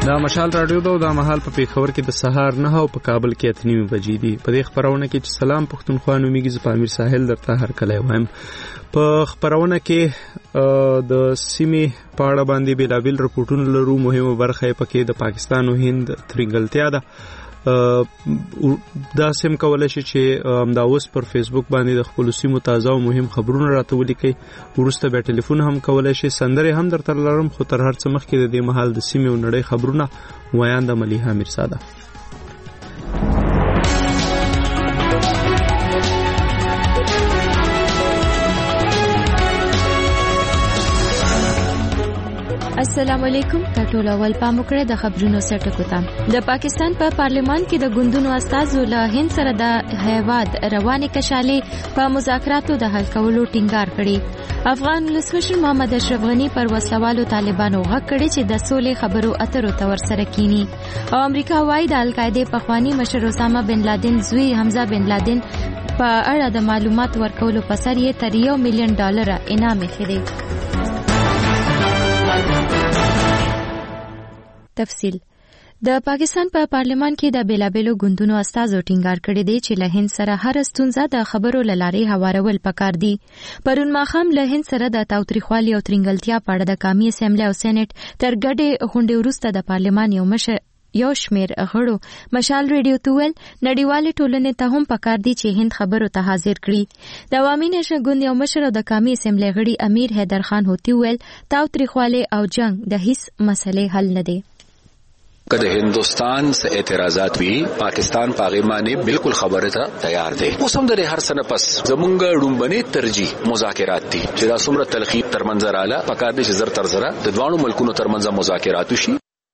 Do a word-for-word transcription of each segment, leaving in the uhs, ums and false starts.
دا مشال رادیو دا د مهال په پیښور کې د سهار نه او په کابل کې اته نیمې بجې دي. په دې خبرونه کې چې سلام پښتونخوا نومیږي، زه په امیر ساحل درته هر کله وایم. په خبرونه کې د سیمې په اړه باندې بېلابېل رپورټونه لرو. مهمه برخه یې پکې د پاکستان او هند ترنګلتیا ده. دا سم کولای شي چې همدا اوس پر فیسبوک باندې د خپل سیمو تازه او مهم خبرونه راته ولیکي. ورسته به ټلیفون هم کولای شي. سندره هم درته لرم، خو تر هر څه مخکې د دې مهال د سیمې او نړۍ خبرونه وایان د ملیحه میرزاده. السلام علیکم. ټول اول پام وکړئ د خبرونو سرټکو ته. د پاکستان په پا پارلمان کې د ګوندونو استازو له هند سره د هیواد روانې کشالې په مذاکراتو د حل کولو ټینګار کړي. افغان ولسمشر محمد اشرف غنی پر وسلوالو طالبانو غږ کړي چې د سولې خبرو اترو ته ورسره کینی. او امریکا وايي د القاعده پخوانی مشر اسامه بن لادن زوی حمزه بن لادن په اړه د معلومات ورکولو په سر یې تر یو میلیون ډالر انعام اخلي. تفصیل. د پاکستان په پا پارلمان کې د بیلابېلو ګوندونو استازو ټینګار کړی دی چې له هند سره هر ستونزه د خبرو له لارې هوارول پکار دي. پرون ماښام له هند سره د تاوتریخوالي او ترنګلتیا په اړه د قومي اسمبلی او سېنات تر ګډې غونډې وروسته د پارلمان یو مشر یو شمیر غړو مشال ریډیو ته ویل نړیوالې ټولنې ته هم پکار دي چې هند خبرو ته حاضر کړي. د عوامي نشنل ګوند یو مشر او د قومي اسمبلی غړي امیر حیدر خان هوتی ویل تاوتریخوالي او جنگ د هیڅ مسلې حل نه دی. کله هندستان سے اعتراضات وی پاکستان پاغیمانی بالکل خبره ته تیار دی. اوس هم د هر سنه پس زمونږ ډومبني ترجیح مذاکرات دي چې دا څومره تلخیص تر منځ رااله پکار دي چې زر تر زره د دوانو ملکونو ترمنځ مذاکرات وشي.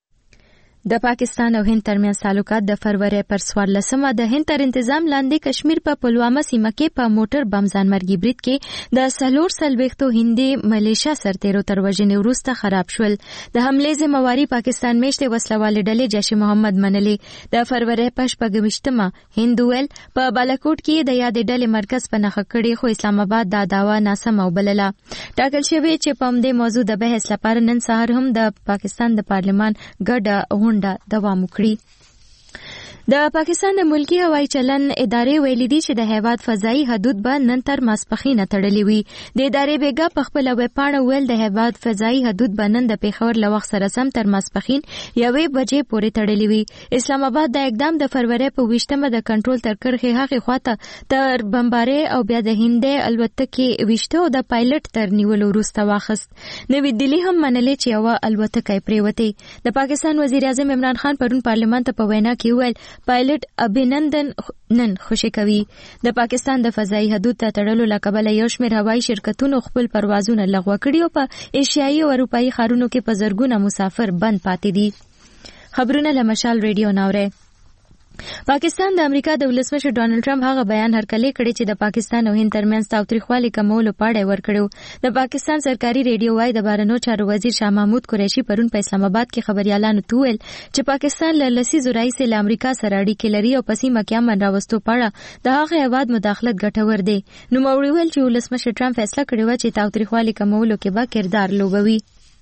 د پاکستان او هند ترمنځ تعلقات د فروری پر څوارلسمه د هند تر انتظام لاندې کشمیر په پلوامه سیمه کې په موټر بم ځانمرګي برید کې د څلور څلوېښتو هندي ملیشیا سرتیرو تر وژنې وروسته خراب شول. د حملې ذمہواري پاکستان میشتې وسلوالې ډلې جیش محمد منلې. د فروری په شپږویشتمه هند ویل په بالاکوټ کې د یادې ډلې مرکز په نښه کړی، خو اسلام آباد دا دعوا ناسمه وبلله. ټاکل شوی چې په همدې موضوع د بحث لپاره نن سهار هم د پاکستان د پارلمان ګډه دوام وکړي. د پاکستان د ملکی هوایي چلن ادارې ویلي دي چې د هیواد فضایي حدود به نن تر ماسپښینه تړلې وي. د ادارې بیګا په خپل ویب پاڼه ویل د هیواد فضایي حدود به نن د پیښور له وخت سره سم تر ماسپښین یوې بجې پورې تړلې وي. اسلام آباد د اقدام د فروری په ویشتمه د کنټرول تر کرښې هغې خواته تر بمبارۍ او بیا د هندۍ الوتکې ویشته او د پایلټ تر نیولو وروسته واخیست. نوی دلی هم منلې چې یوه الوتکه یې پرېوتې. د پاکستان وزیر اعظم عمران خان پرون پارلمان ته په وینا کې ویل پایلټ ابینندن نن خوشی کوي. د پاکستان د فضایي حدود ته تړلو له کبله یو شمېر هوایي شرکتونو خپل پروازونه لغوه کړي او په ایشیایي او اروپایي ښارونو کې په زرګونه مسافر بند پاتې دي. خبرونه له مشال ریډیو ناوره. پاکستان د امریکا د ولسمشر ډانلډ ټرمپ هغه بیان هرکلی کړی چې د پاکستان او هند ترمنځ تاوتریخوالي کمولو په اړه ورکړو. د پاکستان سرکاري ریډیو وايي د بهرنیو چارو وزیر شاه محمود قریشي پرون په اسلام آباد کې خبريالانو ته ویل چې پاکستان له لسیزو راهیسې له امریکا سره اړیکې لري او په سیمه کې امن راوستو په اړه د هغه هیواد مداخلت ګټور دی. نوموړي ویل چې ولسمشر ټرمپ فیصله کړې وه چې تاوتریخوالي کمولو کې به کردار لوبوي.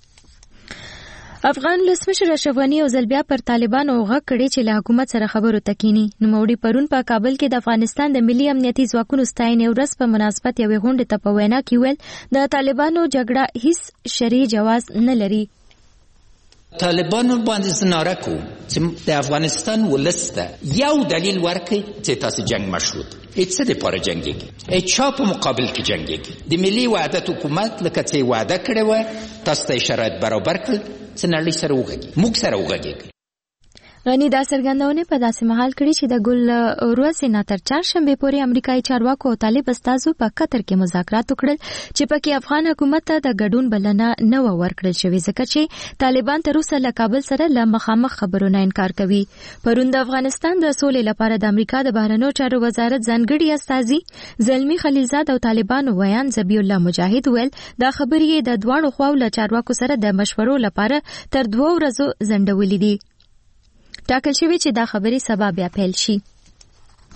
افغان ولسمشر اشرف غنی او ځل بیا پر طالبانو غږ کړی چې له حکومت سره خبرو ته کینی. نوموړي پرون په کابل کې د افغانستان د ملي امنیتي ځواکونو ستاینې ورځ په مناسبت یوې غونډې ته په وینا کې ویل د طالبانو جګړه هیڅ شرعي جواز نه لري. طالبانو باندې زناره کوم چې د افغانستان ولسته یو دلیل ورکړي چې تاسو جنگ مشروط هیڅ څه لپاره جنګېږي، هیڅ چا په مقابل کې جنګېږي. د ملي وحدت حکومت لکه چې وعده کړې وه تاسو ته شرایط برابر کړل چې نړۍ سره وغږېږي، موږ سره وغږېږي. غنی دا څرګندونه په داسې مهال کړي چې د ګل ورځې نه تر چهارشنبې پورې امریکایي چارواکو او طالب استازو په قطر کې مذاکرات وکړل چې پکې افغان حکومت ته د ګډون بلنه نه و ورکړل شوې ځکه چې طالبان تر اوسه له کابل سره له مخامخ خبرو نه انکار کوي. پرون د افغانستان د سولې لپاره د امریکا د بهرنیو چارو وزارت ځانګړي استازي زلمی خلیلزاد او طالبانو ویان ذبیح الله مجاهد ویل دا خبرې د دواړو خواو له چارواکو سره د مشورو لپاره تر دوه ورځو ځنډولې دي. ټاکل شوی چې دا خبرې سبا بیا پیل شي.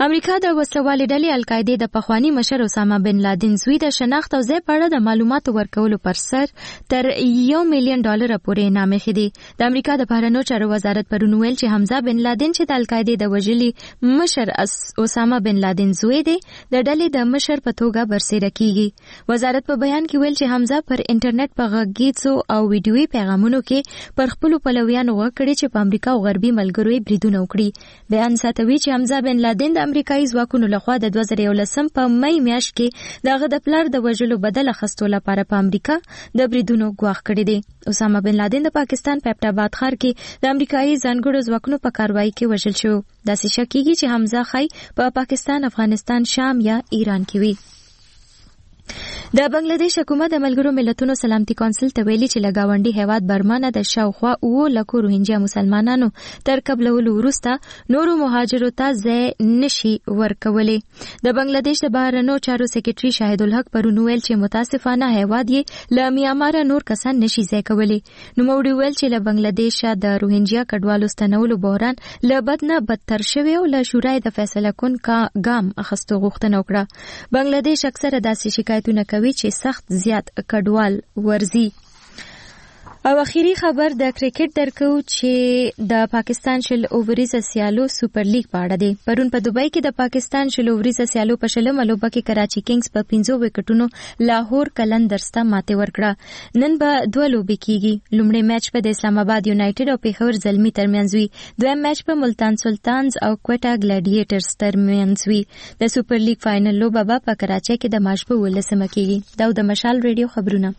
امریکا د وسلوالې ډلې القاعده د پخوانی مشر اسامه بن لادن زوی د شناخت او ځای په اړه د معلوماتو ورکولو پر سر تر یو میلیون ډالر پورې انعام اخیستی. د امریکا د بهرنیو چارو وزارت پرون ویل چې حمزه بن لادن چې د القاعده د وژلي مشر اسامه بن لادن زوی دی د ډلې د مشر په توګه برسېره کیږي. وزارت په بیان کې ویل چې حمزه پر انټرنیټ په غږیزو او ویډیوي پیغامونو کې پر خپل پلویانو وکړي چې په امریکا او غربي ملګرو یې بریدونه وکړي. بیان ساتوي چې حمزه بن لادن د امریکایي ځواکونو لخوا د دوه زره یولسم په مئی میاشت کې دغه د پلار د وژلو بدل اخیستو لپاره په امریکا د بریدونو ګواښ کړی دی. اسامه بن لادن د پاکستان په ایبټ آباد ښار کې د امریکایي ځانګړو ځواکونو په کاروایی کې وژل شو. داسې شک کیږي چې حمزه خای په پا پاکستان، افغانستان، شام یا ایران کې وي. د بنگلاديش حکومت د ملګرو ملتونو سلامتي کونسل ته ویلي چې لګاونډي هیواد برما نه د شاوخوا اوه لکو روهینجا مسلمانانو تر قبلولو وروسته نورو مهاجرو ته ځای نشي ورکولی. د بنگلاديش د بهرنیو چارو سکرټري شاهد الحق پرون ویل چې متاسفانه هیواد یې له میانمار نور کسان نشي ځای کولی. نو موږ ویل چې له بنگلاديش د روهینجا کډوالو ستنولو بحران له بد نه بدتر شوی او له شورای د فیصله کون کا ګام اخستو غوښتنه وکړه. بنگلاديش اکثره داسې شکایتونه کوي چې سخت زیات کډوال ورزي. او اخیری خبر د کرکټ درکو چې د پاکستان شل اووریزه سیالو سپر لیګ په اړه دی. پرون په دوبۍ کې د پاکستان شل اووریزه سیالو په شلمه لوبه کې کراچي کینګز په پنځو وکټونو لاهور قلندرز ته ماتې ورکړه. نن به دوه لوبې کیږي. لومړی میچ په د اسلام آباد یونایټډ او پیښور زلمی ترمنځ وي. دویم میچ په ملتان سلطانز او کوټا ګلیډیټرز ترمنځ وي. د سپر لیګ فائنل لوبه به په کراچي کې د مارچ په ولسمه کیږي. دا د مشال ریډیو خبرونه.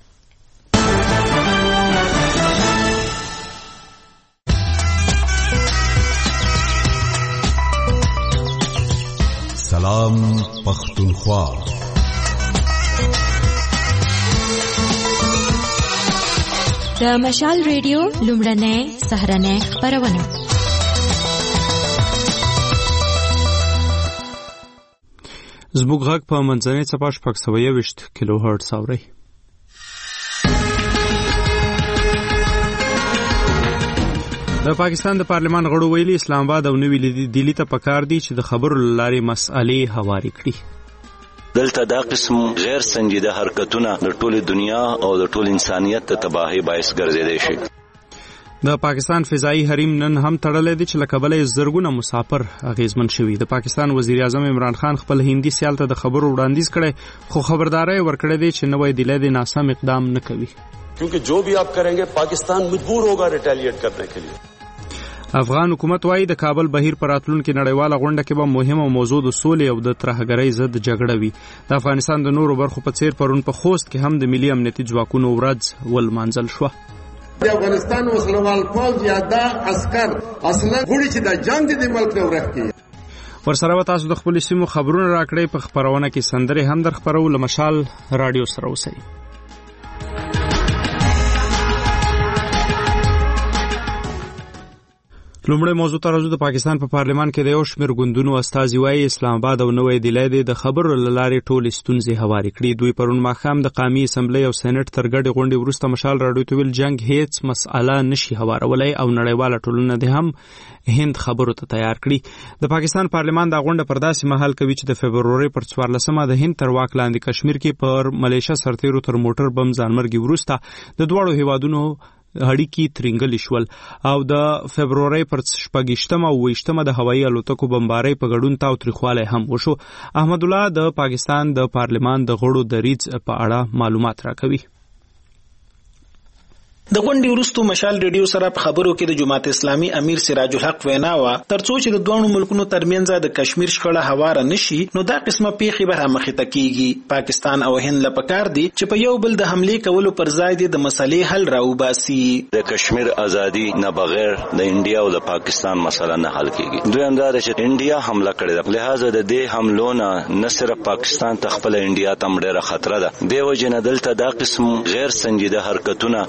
سلام پختونخوا. د مشال ریډیو لومړنۍ سهارنۍ خبرونه. زموږ غږ په منځنۍ څپه شپږ سوه یوویشت کیلو هرټز اورئ. د پاکستان د پارلمان غړو ویلي اسلام آباد او نوی دلی ته پکار دي چې د خبرو لارې مسالې هواري کړي. دلته دا قسم غیر سنجیده حرکتونه د ټول دنیا او د ټول انسانیت ته تباہی باعث ګرځیدي شي. د پاکستان فضائي حریم نن هم تړلې دي چې لکبل زرګونه مسافر اغیزمن شوي. د پاکستان وزیر اعظم عمران خان خپل هندي سیال ته د خبرو وړاندیز کړي خو خبرداري ورکړې دي چې نوې دلی د ناسم اقدام نه کوي. क्योंकि जो भी आप करेंगे पाकिस्तान मजबूर होगा रिटेलिएट करने के लिए. افغان حکومت وايي د کابل بهیر پر راتلونکو نړیواله غونډه کې به مهمه موضوع د سولې او د ترهګرۍ ضد جګړه وي. د افغانستان د نورو برخو په څیر پرون په خوست کې هم د ملي امنیتي ځواکونو ورځ ولمانځل شوه. د افغانستان وسلوال پوځ یا د عسكر اصلا غوړي چې د جنگ د ملک نه ورخي. ورسره به تاسو د خپل سیمو خبرونه راکړئ. په خبرونه کې سندرې هم در خبرو. له مشال رادیو سره اوسئ. لومړی موضوع ته راځو. د پاکستان په پا پارلمان کې د یو شمېر ګوندونو استازي وايي اسلام آباد او نوی دلی د خبرو له لارې ټولې ستونزې هوارې کړي. دوی پرون ماښام د قومي اسمبلی او سېنات تر ګډې غونډې وروسته مشال راډیو ته ویل جنګ هیڅ مسأله نشي هوارولی او نړیواله ټولنه دې هم هند خبرو ته تیار کړي. د پاکستان پارلمان دا غونډه پر داسې مهال کوي چې د فبروري پر څوارلسمه د هند تر واک لاندې کشمیر کې پر ملیشه سرتیرو تر موټر بم ځانمرګي وروسته د دواړو هیوادونو اړیکې ترنګلې شول او د فبروري پر شپږشتمه او ویشتمه د هوایي الوتکو بمبارۍ په ګډون تاوتریخوالی هم وشو. احمد الله د پاکستان د پارلمان د غړو دریځ په اړه معلومات راکوي. د غونډې وروسته مشال ریډیو سره په خبرو کې د جماعت اسلامي امیر سراج الحق وینا وا ترڅو چې د دوه ملکونو ترمنځ د کشمیر شخړه هواره نشي نو دا قسمه پیښې به مخې ته کیږي. پاکستان او هند لپاره کار دي چې په یو بل د حمله کولو پر ځای د مسلې حل راوباسي. د کشمیر ازادي نه بغیر د انډیا او د پاکستان مسله نه حل کیږي. دوی اندازه چې انډیا حمله کړې ده، لہذا د دې حملو نه نه صرف پاکستان ته خپل انډیا ته ډېره خطر ده. دیو جن دلته دا قسم غیر سنجیده حرکتونه د ټول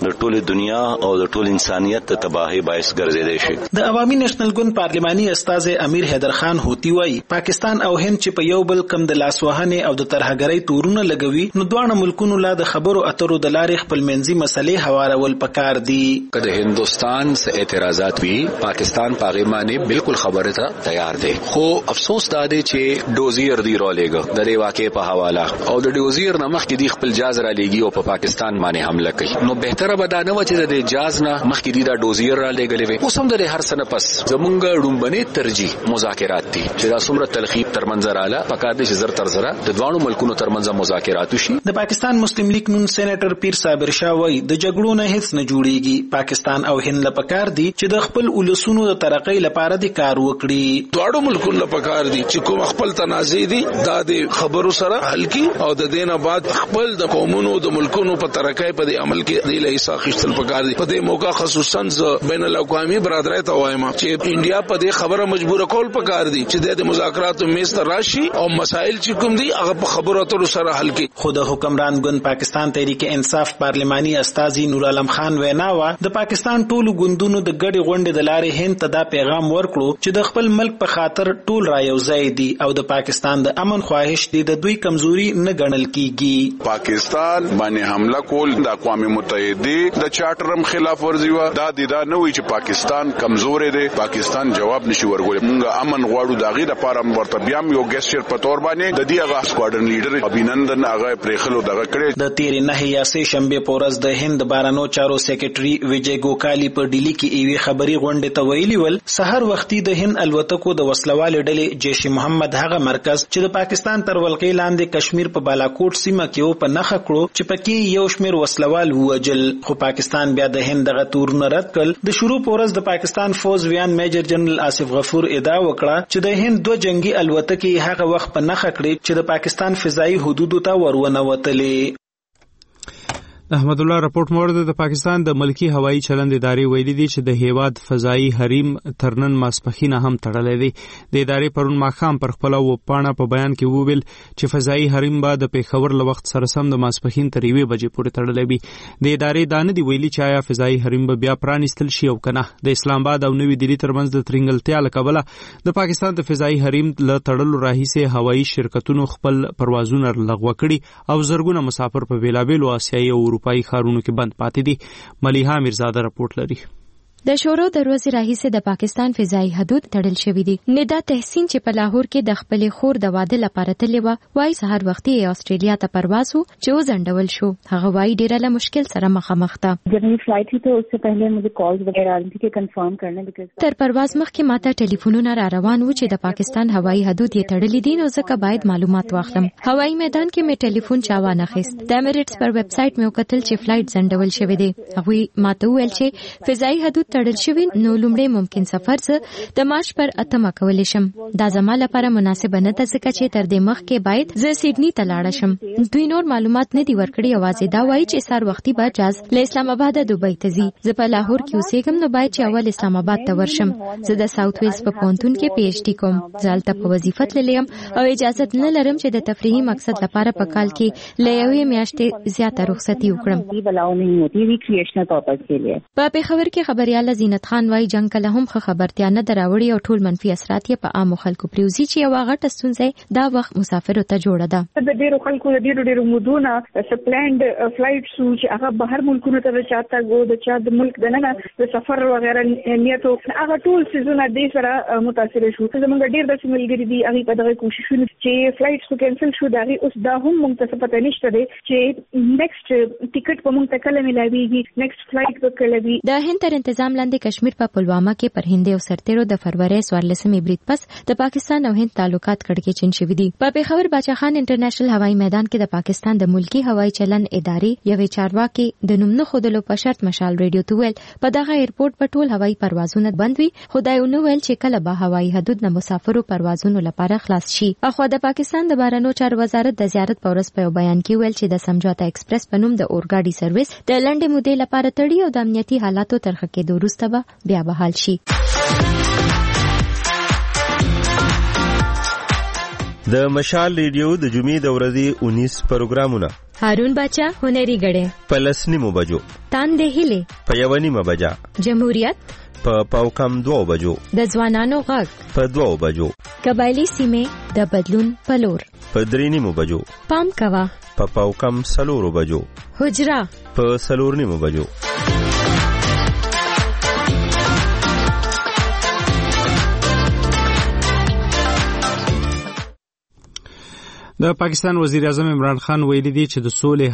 د دنیا او د ټول انسانیت ته تباہي باعث ګرځیدي شي. د عوامي نېشنل ګوند پارلماني استاذ امیر حیدر خان هوتی وایي پاکستان او هند چې په یو بل کم د لاسوهنې او د ترهګرۍ تورونه لګوي نو دواړه ملکونو لا د خبرو اترو د لارې خپل منځي مسلې هوارول پکار دي. کله هندستان سے اعتراضات وی پاکستان پاغمانه بالکل خبره ته تیار دی خو افسوس دا دی چې ډوزیر دی رولېګو د دې واقع په حواله او د ډوزیر نمخ کې دی خپل جاز را لېږي او په پاکستان باندې حمله کوي نو بهتره به دا نه و چې د جاز نه مخ کې دی دا ډوزیر را لېږلې وي. اوس هم د هر سنه پس زمونږ ډومبنې ترجیح مذاکرات دي چې دا څومره تلخیب تر منځ رااله پکار دي چې زر تر زره د دوه ملکونو ترمنځ مذاکرات وشي. د پاکستان مسلم لیگ نون سېنیټر پیر صابر شاه وایي د جګړو نه هیڅ نه جوړیږي. پاکستان او هند لپاره پکار دي چې د خپل ولسونو د ترقۍ لپاره د کار وکړي. دواړو ملکونو لپاره پکار دي چې کوم خپل تنازع دي دا د خبرو سره حل کړي او د دینه بعد خپل د قومونو د ملکونو په ترقۍ په عمل کې د لیسا خښتل پکار دي. په دې موقع خصوصا بین الاقوامي برادرۍ ته وایم چې انډیا په دې خبره مجبور کول پکار دي چې د مذاکراتو میز ته راشي او مسائل چې کوم دي هغه په خبرو اترو سره حل کړي. خود حکمران ګوند پاکستان تحریک انصاف پارلماني استاذي نور عالم خان ویناوه د پاکستان ټولو ګوندونو د ګډي غونډې د لارې هند ته دا پیغام ورکړو چې د خپل ملک په خاطر ټول را یو ځای دي او د پاکستان د امن خواهش دي د دوی کمزوري نه ګڼل کیږي. پاکستان باندې حمله کول د اقوام متحده د چارټرم خلاف ورزي و دا د دا نه وی چې پاکستان کمزور دی پاکستان جواب نشي ورغول. موږ امن غواړو داغه د پاره ورته بیا یو ګیسچر په تور باندې د دې هغه سکواډرن لیډر ابینندن هغه پرېخلو دغه کړی. د تیر نه یا سه شنبه پورز د هند بارانو چارو سیکریټري ویجی ګوکالی په ډیلی کې ایوي خبري غونډه ته ویلي ول سحر وختي د هند الوتکو د وسلوال ډلې جیش محمد هغه مرکز چې د پاکستان تر ولقې لاندې کشمیر په بالاکوټ سیمه کې په نخښه کړو چې پکې یو شمیر وسلوال ووجل. خو پاکستان بیا د هند دغه تورونه رد کړ. د شروع پورز د پاکستان فوز ویان میجر جنرال آصف غفور ادعا وکړه چې د هند دوه جنگي الوتکې هغه وخت په نخښه کړې چې د پاکستان فضائي حدودو ته ورونه وتلې. احمد الله رپورټ مورد د پاکستان د ملکی هوایی چلند ادارې ویلي دي چې د هیواد فضایی حریم ترنن ماسپخینه هم تړلې دي. د ادارې پرون ماخام پر خپل وپاڼه په بیان کې وویل چې فضایی حریم به د پیښور له وخت سره سم د ماسپخین تر یوې بجې پورې تړلې وي. د ادارې دانه دی ویلي چې آیا فضایی حریم به بیا پرانیستل شي او کنه. د اسلام آباد او نوې دلی ترمنځ د ترنګلتیا لکبله د پاکستان د فضایی حریم له تړلو راهیسه هوایی شرکتونو خپل پروازونه لغوه کړي او زرګونه مسافر په بیلابیلو آسیایي او اروپایي ښارونو کې بند پاتې دي. ملیحه میرزاده رپورټ لري. د شورو د ورځې راهیسې د پاکستان فضایی حدود تړل شوې دي. ندا تحسین چې په لاهور کې د خپلې خور د واده لپاره تللی و وايي سحر وختي آسټرالیا ته پرواز و چې وځنډول شو. هغه وايي ډېره له مشکل سره مخامخ ده. جب میری فلائٹ تھی تو اس سے پہلے مجھے کالز وغیرہ آ رہی تھی کہ کنفرم کرنے بیکاز تر پرواز مخکې ماته ټلیفونونه را روان و چې د پاکستان هوایی حدود یې تړلي دي نو ځکه باید معلومات واخلم. هوایی میدان کې مې ټلیفون چا وانه خیست. د امریټس پر ویب سټ مې وکتل چې فلایټ ځنډول شوی دی. هغه ماته ویل چې فضایی حدود تړل شوی نو لومړی ممکن سفر زه د مارچ پر اتمه کولی شم. دا زما لپاره مناسب نه ده ځکه چې تر دې مخکې باید زه سیډني ته لاړ شم. دوی نور معلومات نه دي ورکړي. یوازې دا وایي چې سار وختي به جاز له اسلام آباد دوبۍ ته ځي. زه په لاهور کې اوسېږم نو باید چې اول اسلام آباد ته ورشم. زه د ساوث ویلز په پونتون کې پی ایچ ډي کوم. زه هلته په وظیفه تللی یم او اجازه نه لرم چې د تفریحي مقصد لپاره په کال کې له یوې میاشتې زیاته رخصتي وکړم. په پېښور کې خبرياله زینت خان وايي جنگ کله هم ښه خبرتیا نه دراوړي او ټول منفي اثرات یې په عامو خلکو پریوزي چې یو غټه ستونزه دا وخت مسافرو ته جوړه ده. د ډیرو خلکو د ډیرو ډیرو مودونه سپلانډ فلایټ سو چې هغه بهر ملکونو ته چاته غو د چا د ملک دننه د سفر وغیرہ نیتو هغه ټول سيزونه د سره متاثر شو. زمونږ ډیر د سیملګری دي هغه په دغه کوششونه چې فلایټ سو کینسل شو دا اوس دا هم موږ ته پته نشته دی چې نیکسټ ټیکټ په موږ ته کله ملایويږي نیکسټ فلایټ به کله وي. د هند تر تنظیم لاندې کشمیر په پلوامه کې پر هندي او سرتیرو د فروری څوارلسمې برید پس د پاکستان او هند تعلقات کړکېچن شوي دي. په پېښور باچا خان انټرنیشنل هوایي میدان کې د پاکستان د ملکی هوایي چلن ادارې یوې چارواکي د نوم نه ښودلو په شرط مشال ریډیو ته ویل په دغه ایرپورټ په ټول هوایي پروازونه بند وي. خدای ونه ویل چې کله به هوایي حدود نه مسافرو پروازونو لپاره خلاص شي. اخو د پاکستان د بهرنیو چارو وزارت د زیارت په ورځ په بیان کې ویل چې د سمجھوتا ایکسپریس په نوم د اورګاډي سرویس د لنډې مودې لپاره تړي او د امنیتي حالاتو تر ښه کېدو وروسته به بیا بحال شي. د مشال ریډیو د جمعې د ورځې اونیس پروګرامونه هارون باچا هنري غړې په لس نیمو بجو، تاندې هیلې په یو نیمه بجه، جمهوریت په پاو کم دوه بجو، د ځوانانو غږ په دوه بجو، قبایلی سیمې د بدلون پلور په درې نیمو بجو، پام کوا په پاو کم سلورو بجو، حجرا په سلور نیمو بجو. د پاکستان وزیر اعظم عمران خان ویلي دی چې د سولې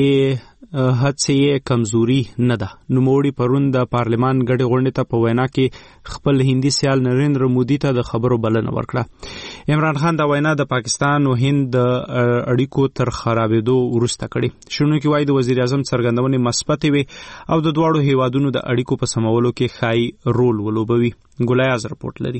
هڅې هڅې کمزوري نه ده. نوموړي پرون د پارلمان غړي غونډې ته په وینا کې خپل هندي سیال نریندر مودي ته د خبرو بلنه ورکړه. عمران خان دا وینا د پاکستان او هند د اړیکو تر خرابېدو وروسته کړې. شنونکي وايي د وزیر اعظم څرګندونې مثبتې وي او د دواړو هیوادونو د اړیکو په سمولو کې ښایي رول ولوبوي. ګلایاز رپورټ لري.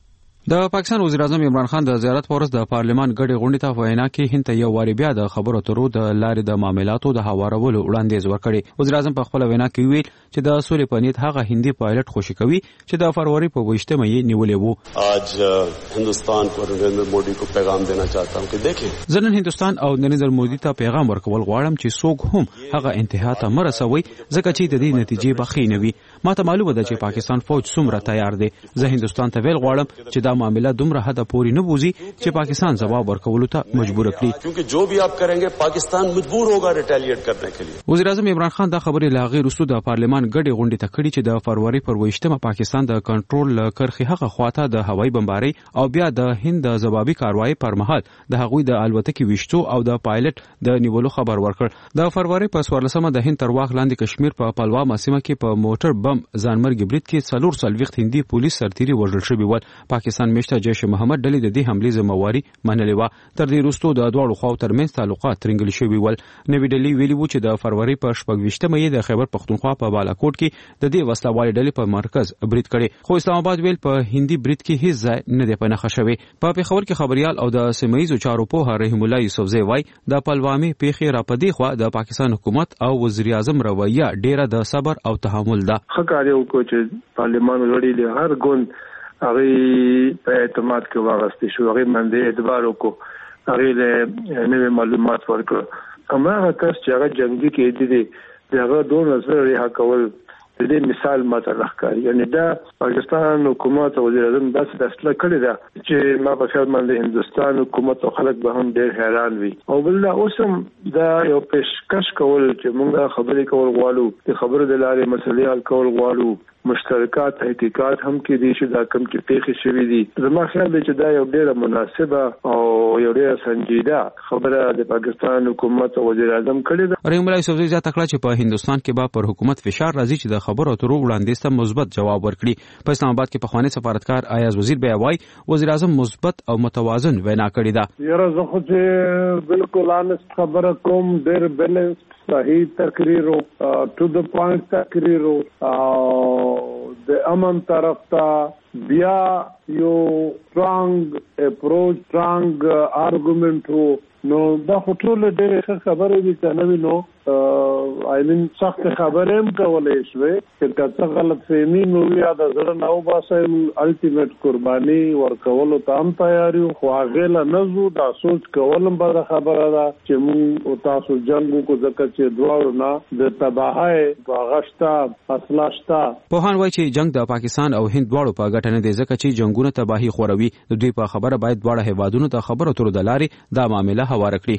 د پاکستان وزیر اعظم عمران خان د زیارت پر ورځ د پارلمان غړي غونډې ته وینا کې هند ته یو واری بیا د خبرو اترو د لارې د معاملاتو د هوارولو وړاندیز ورکړي. وزیر اعظم په خپل وینا کې ویل چې د سولې په نیت هغه هندي پایلټ خوشی کوي چې د فروری په ویشتمه یې نیولې وو. आज हिंदुस्तान को नरेंद्र मोदी को पैगाम देना चाहता हूं कि देखें زه نن هندوستان او نریندر مودي ته پیغام ورکول غواړم چې څوک هم هغه انتها ته مرسوي ځکه چې د دې نتیجې بخښي نه وي. ماته معلومه ده چې پاکستان فوج څومره تیار دی. زه هندوستان ته ویل غواړم چې دا معاملې دومره د پوری نه بوزي چې پاکستان جواب ورکولو ته مجبور کړي. क्योंकि जो भी आप करेंगे पाकिस्तान मजबूर होगा रिटेलिएट करने के लिए. وزیر اعظم عمران خان دا خبرې لاغې رسو د پارلمان غړي غونډې ته کړي چې د فروری پر ویشتمه پاکستان د کنټرول کرخي هغه خواته د هوایي بمباري او بیا د هند د جوابي کاروایی پر مهال د هغوی د الوتکې وشتو او د پایلټ د نیولو خبر ورکړ. د فروری په څوارلسمه د هند تر واخ لاندې کشمیر په پلوامه سیمه کې په موټر بم ځانمرګي برید کې څلور څلوېښت هندي پولیس سرتیري وژل شوي ول. پاکستان میشته جیش محمد ډلې د دې حملې ذمہواري منلې و. تر دې وروسته د دواړو خواو ترمنځ تعلقات ترنګل شوي ول. نوی ډلې ویلي وو چې د فروری په شپږویشتمه یې د خیبر پختونخوا په بالاکوټ کې د دې وسلوالې ډلې په مرکز برید کړي. خو اسلام آباد ویل په هندي برید کې هیڅ ځای نه دی په نښه شوی. په پېښور کې خبريال او د سیمه‌یزو چارو پوه رحیم الله یوسفزی وای د پلوامي پیښې را پدې خو د پاکستان حکومت او وزیر اعظم رویه ډیره د صبر او تحمل ده. خکاریو کو چې پارلمان لړۍ له هر ګوند هغه په اعتماد کې واغستې شو. هغه باندې اعتبار وکړو. هغه له نوې معلومات ورکړو. هماغه کس چې هغه جنگي کې دي دغه دوه نظر رها کول د دې مثال ماته راښکاري. یعنی دا پاکستان حکومت او وزیر اعظم داسې فیصله کړې ده چې ما په خیال باندې هندوستان حکومت او خلک به هم ډېر حیران وي. او بل اوس هم دا یو پیشکش کول چې موږ خبرې کول غواړو، د خبرو د لارې مسلې حل کول غواړو، مشترکات تحقیقات هم کې دي چې دا کم کې پیښې شوې دي. زما خیال دی چې دا یو ډېره مناسبه او یو ډېره سنجیده خبره د پاکستان حکومت او وزیر اعظم کړې ده. رحیم الله یوسفزی زیاته کړه چې په هندوستان کې به پر حکومت فشار راځي چې د خبرو اترو وړاندیز ته مثبت جواب ورکړي. په اسلام آباد کې پخوانی سفارتکار ایاز وزیر بیا وایي وزیر اعظم مثبت او متوازن وینا کړې ده. یاره زه خو چې بالکل انست خبره کوم، ډېر بیلنس صحیح تقریر او ټو د پوینټ تقریر او د امن طرف ته بیا یو سترانګ اپروچ سترانګ آرګومنټ وو. نو دا خو ټول ډېرې ښه خبرې دي چې نه وي نو آیمین سخت خبرې هم کولی شوې چې که څه غلط فهمي نو یا د زړه نه وباسئ. الټیمیټ قرباني ورکولو ته هم تیار یو، خو هغې له نه ځو. دا سوچ کول هم بده خبره ده چې موږ او تاسو جنګ وکړو ځکه چې دواړو نه د تباهۍ هغه شته اصله شته. پوهان وایي چې جنګ د پاکستان او هند دواړو په ګټه نه دی ځکه چې جنګونه تباهي خوروي. د دوی په خبره باید دواړه هیوادونو ته خبرو اترو د لارې دا معامله هواره کړي.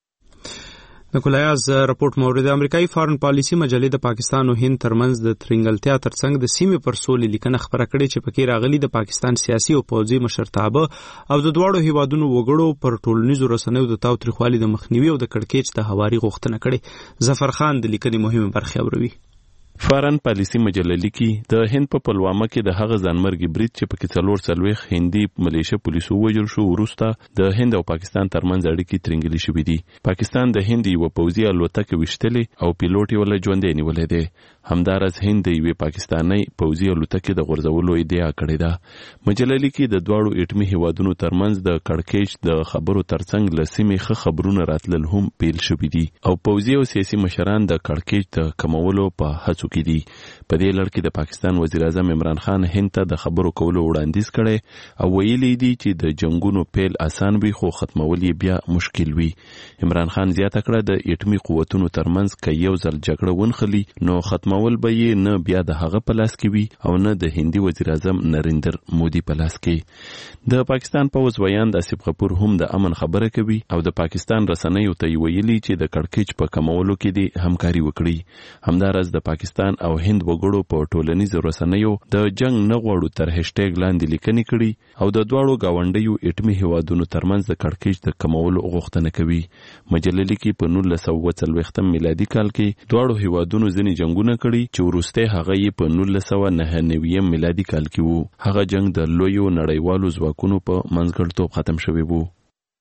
د کلایاز رپورټ مورد امریکایي فارن پالیسي مجلې د پاکستان او هند ترمنځ د ترنګلتیا ترڅنګ د سیمې پر سولې لیکنه خبره کړې چې پکې راغلي د پاکستان سیاسي او پوځي مشرتابه او د دواړو هیوادونو وګړو پر ټولنیزو رسنیو د تاوتریخوالي د مخنیوي او د کړکېچ د هواري غوښتنه کړې. ظفر خان د لیکنې مهمه برخه اوروي. فارن پالیسي مجله لیکي د هند په پلوامه کې د هغه ځانمرګي برید چې پکې څلور څلوېښت هندي ملیشه پولیسو وژل شو وروسته د هند او پاکستان ترمنځ اړیکې ترنګلې شوې دي. پاکستان د هند یوه پوځي الوتکه ویشتلې او پیلوټ یې ولې ژوندی نیولی دی. همداراز هند د یوې پاکستاني پوځي الوتکې د غورځولو ادعا کړې ده. مجله لیکي د دواړو ایټمي هیوادونو ترمنځ د کړکېچ د خبرو ترڅنګ له سیمې ښه خبرونه راتلل هم پیل شوي دي او پوځي او سیاسي مشران د کړکېچ د کمولو په هڅو کې دي. په دې لړ کې د پاکستان وزیر اعظم عمران خان هند ته د خبرو کولو وړاندیز کړي او ویلي دي چې د جنگونو پیل آسان وي خو ختمول یې بیا مشکل وي. عمران خان زیاته کړه د اټومي قوتونو ترمنځ که یو ځل جګړه ونخلي نو ختمول به یې نه بیا د هغه په لاس کې وي او نه د هندي وزیر اعظم نریندر مودي په لاس کې. د پاکستان پوځ ویاند آصف غفور هم د امن خبره کوي او د پاکستان رسنیو ته ویلي چې د کړکېچ په کمولو کې دې همکاري وکړي. همدارس د پاکستان او هند وګړو په ټولنیزو رسنیو د جنگ نه غواړو تر هشټیګ لاندې لیکنې کړي او د دواړو گاونډیو اټومي هیوادونو ترمنځ د کړکېچ د کمولو غوښتنه کوي. مجله لیکي په نولس سوه څلوېښتم میلادي کال کې دواړو هیوادونو ځینې جنگونه کړي چې وروسته هغه یې په نولس سوه نهه نوي میلادي کال کې وو. هغه جنگ د لویو نړیوالو ځواکونو په منځګړیتوب ختم شوی وو.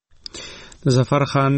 ظفر خان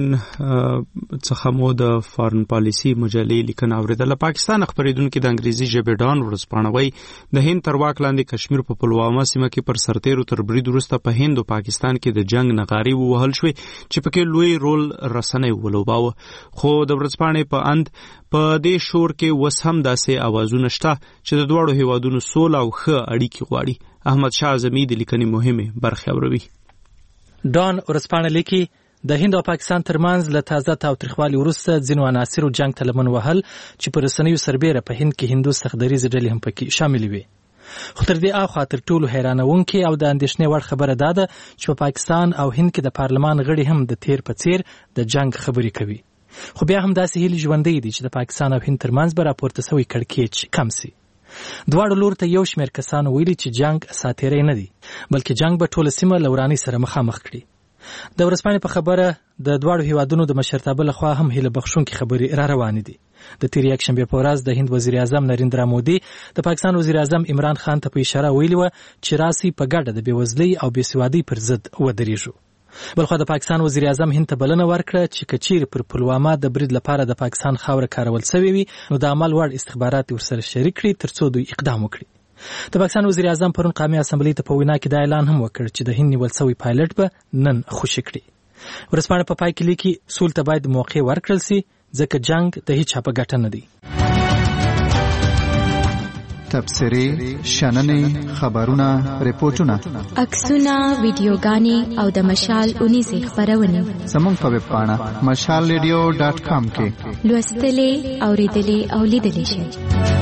څخه مو د فارن پالیسی مجلې لیکنه اوریدله. پاکستان خبرېدونکو د انګریزي ژبې ډان ورځپاڼوي د هند تر واک لاندې کشمیر په پلوامه سیمه کې پر سرتیرو تر برید وروسته په هند او پاکستان کې د جنگ نغاري ووهل شوې چې پکې لوی رول رسنۍ ولوباوه. خو د ورځپاڼې په اند په دې شور کې وس هم داسې اوازونه شته چې د دواړو هیوادونو سوله او ښه اړیکې غواړي. احمد شاه اعظمي د لیکنې مهمه برخه اوروي. ډان ورځپاڼه لیکي د هند او پاکستان ترمنځ له تازه تاوتریخوالي وروسته ځینو عناصرو جنگ ته لمن وهل چې په رسنیو سربیره په هند کې هندو سختدریزې ډلې هم پکې شاملې وي. خو تر دې اخوا تر ټولو حیرانونکې او د اندېښنې وړ خبره دا ده چې په پاکستان او هند کې د پارلمان غړي هم د تیر په څیر د جنگ خبرې کوي. خو بیا هم داسې هیلې ژوندۍ دي چې د پاکستان او هند ترمنځ به راپورته سوی کړکېچ کم سي. دواړو لور ته یو شمېر کسانو ویلي چې جنگ ساتیری نه دی بلکې جنگ به ټوله سیمه له ورانۍ سره مخامخ کړي. د ورځپاڼې په خبره د دواړو هیوادونو د مشرتابه لخوا هم هیله بخښونکې خبرې را روانې دي. د تیر یکشنبې په ورځ د هند وزیر اعظم نریندرا مودي د پاکستان وزیر اعظم عمران خان ته په اشاره ویلي وه چې راسي په ګډه د بېوزلۍ او بېسوادۍ پر ضد ودرېږو. بلخوا د پاکستان وزیر اعظم هند ته بلنه ورکړه چې که چیرې پر پلوامه د برید لپاره د پاکستان خاوره کارول سوې وي نو د عمل وړ استخبارات ورسره شریک کړي تر څو دوی اقدام وکړي. د پاکستان وزیر اعظم پرون قومي اسمبلۍ ته په وینا کې دا اعلان هم وکړ چې د هند نیول سوی پایلټ به نن خوشي کړي. ورځپاڼه په پای کې لیکي سول ته باید موقع ورکړل سي ځکه جنگ د هیڅ چا په ګټه نه دی. تبصرې، شننې، خبرونه، ریپورتونه، عکسونه، ویډیوګانې او د مشال اونیزې خبرونه زموږ په ویب پاڼه مشال ریډیو ډاټ کام کې لوستلې، اوریدلې او لیدلې شئ.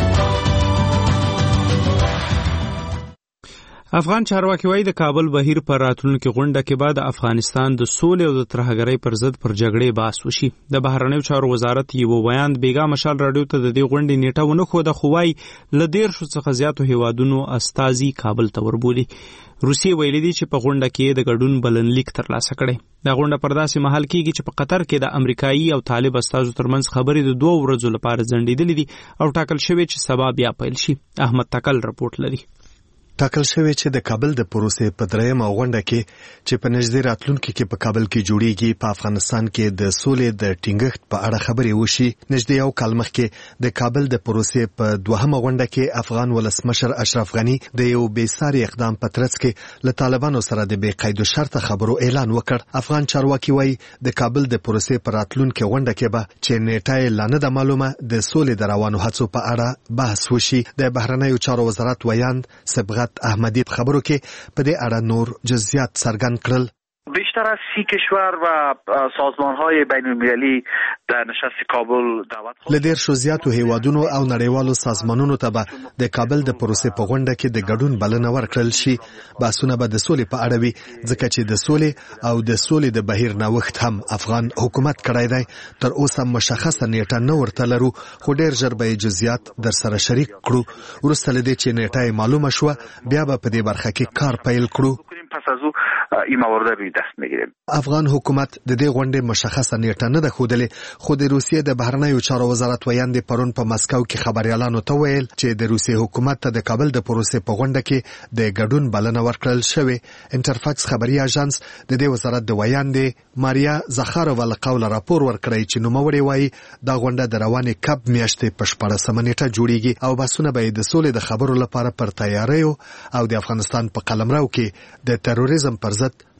افغان چارواکي وايي د کابل بهیر پر راتلونکي غونډه کې بعد افغانستان د سولې او د ترهګرۍ پر ضد پر جګړې بحث وشي. د بهرنیو چارو وزارت یو بیان بیګا مشال رادیو ته د دې غونډې نیټه ونه خوده خو وايي له ډېر شو څخه زیاتو هیوادونو استازي کابل ته وربولي. روسیې ویلي دي چې په غونډه کې د ګډون بلنلیک ترلاسه کړي. دا غونډه پر داسې مهال کېږي چې په قطر کې د امریکایي او طالب استازو ترمنځ خبرې د دوه ورځو لپاره ځنډېدلې دي او ټاکل شوی چې سبا بیا پیل شي. احمد تکل رپورټ لري. ټاکل شوی چې د کابل د پروسې په درېیمه غونډه کې چې په نږدې راتلونکي کې په کابل کې جوړیږي په افغانستان کې د سولې د ټینګښت په اړه خبرې وشي. نږدې یو کال مخکې د کابل د پروسې په دوهمه غونډه کې افغان ولسمشر اشرف غني د یو بېساري اقدام په ترڅ کې له طالبانو سره د بې قید شرط خبرو اعلان وکړ. افغان چارواکي وایي د کابل د پروسې په راتلونکي غونډه کې به چې نیټه یې لا نه ده معلومه د سولې د روانو هڅو په اړه بحث وشي. د بهرنیو چارو وزارت ویاند صبغت احمدی خبرو کې په دې اړه نور جزئیات څرګند کړل. بیشتر از سی کشور و سازمان‌های بین‌المللی در نشست کابل دعوت خواهند. لدیر شو زیاتو هیوادونو او نړیوالو سازمانونو ته به د کابل د پروسې په غونډه کې د ګډون بلنه ورکړل شي. بحثونه به د سولې په اړه وي ځکه چې د سولې او د سولې د بهیر نوښت هم افغان حکومت کړی دی. تر اوسه مشخصه نیټه نه ورته لرو خو ډیر ژر به جزئیات در سره شریک کړو. وروسته لدې چې نیټه معلومه شوه بیا به په دې برخه کې کار پیل کړو. پس از او این موارد روی دست میگیریم. افغان حکومت د دې غونډې مشخصه نیټه نه ده ښودلې خو د روسیې د بهرنیو چارو وزارت ویاند پرون په مسکو کې خبريالانو ته ویل چې د روسیې حکومت ته د کابل د پروسې په غونډه کې د ګډون بلنه ورکړل شوې. انټرفاکس خبري اژانس د دې وزارت د ویاند ماریا زخارووا له قوله راپور ورکړی چې نوموړی وایي دا غونډه د روانې کب میاشتې په شپاړسمه نیټه جوړیږي او بحثونه به د سولې د خبرو لپاره پر تیاریو او د افغانستان په قلمرو کې د تروریزم پر ضد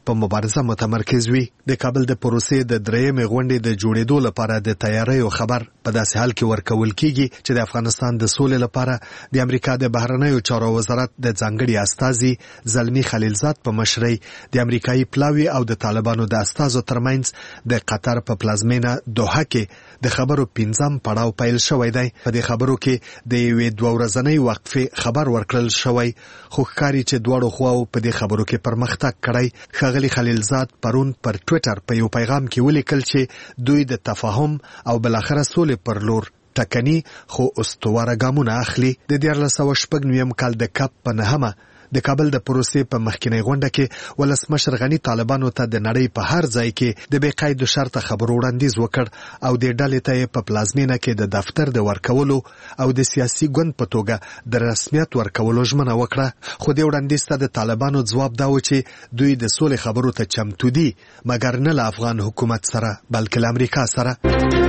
په مبارزه متمرکز وي. د کابل د پروسې د درېیمې غونډې د جوړېدو لپاره د تیاریو خبر په داسې حال کې ورکول کیږي چې د افغانستان د سولې لپاره د امریکا د بهرنیو چارو وزارت د ځانګړي استازي زلمی خلیلزاد په مشرۍ د امریکایي پلاوي او د طالبانو د استازو ترمنځ د قطر په پلازمینه دوحه کې د خبرو پنځم پړاو پیل شوی دی. په دې خبرو کې د یوې دوه ورځنۍ وقفې خبر ورکړل شوی، خو ښکاري چې دواړو خواو په دې خبرو کې پرمختګ کړی. ښاغلي خلیلزاد پرون پر ټویټر په یو پیغام کې ولیکل چې دوی د تفاهم او بلاخره سولې پر لور ټکني خو استواره ګامونه اخلي. د دیارلس سوه شپږ نویم کال د کپ په نهمه د کابل د پروسې په مخکینی غونډه کې ولسمشر غني طالبانو ته د نړۍ په هر ځای کې د بې قید شرطه خبرو وړاندیز وکړ او د ډلې ته په پلازمینه کې د دفتر د ورکولو او د سیاسي ګوند په توګه د رسمیت ورکولو ژمنه وکړه. خو د وړاندیز ته د طالبانو ځواب دا و چې دوی د سولې خبرو ته چمتو دي، مګر نه له افغان حکومت سره بلکې له امریکا سره.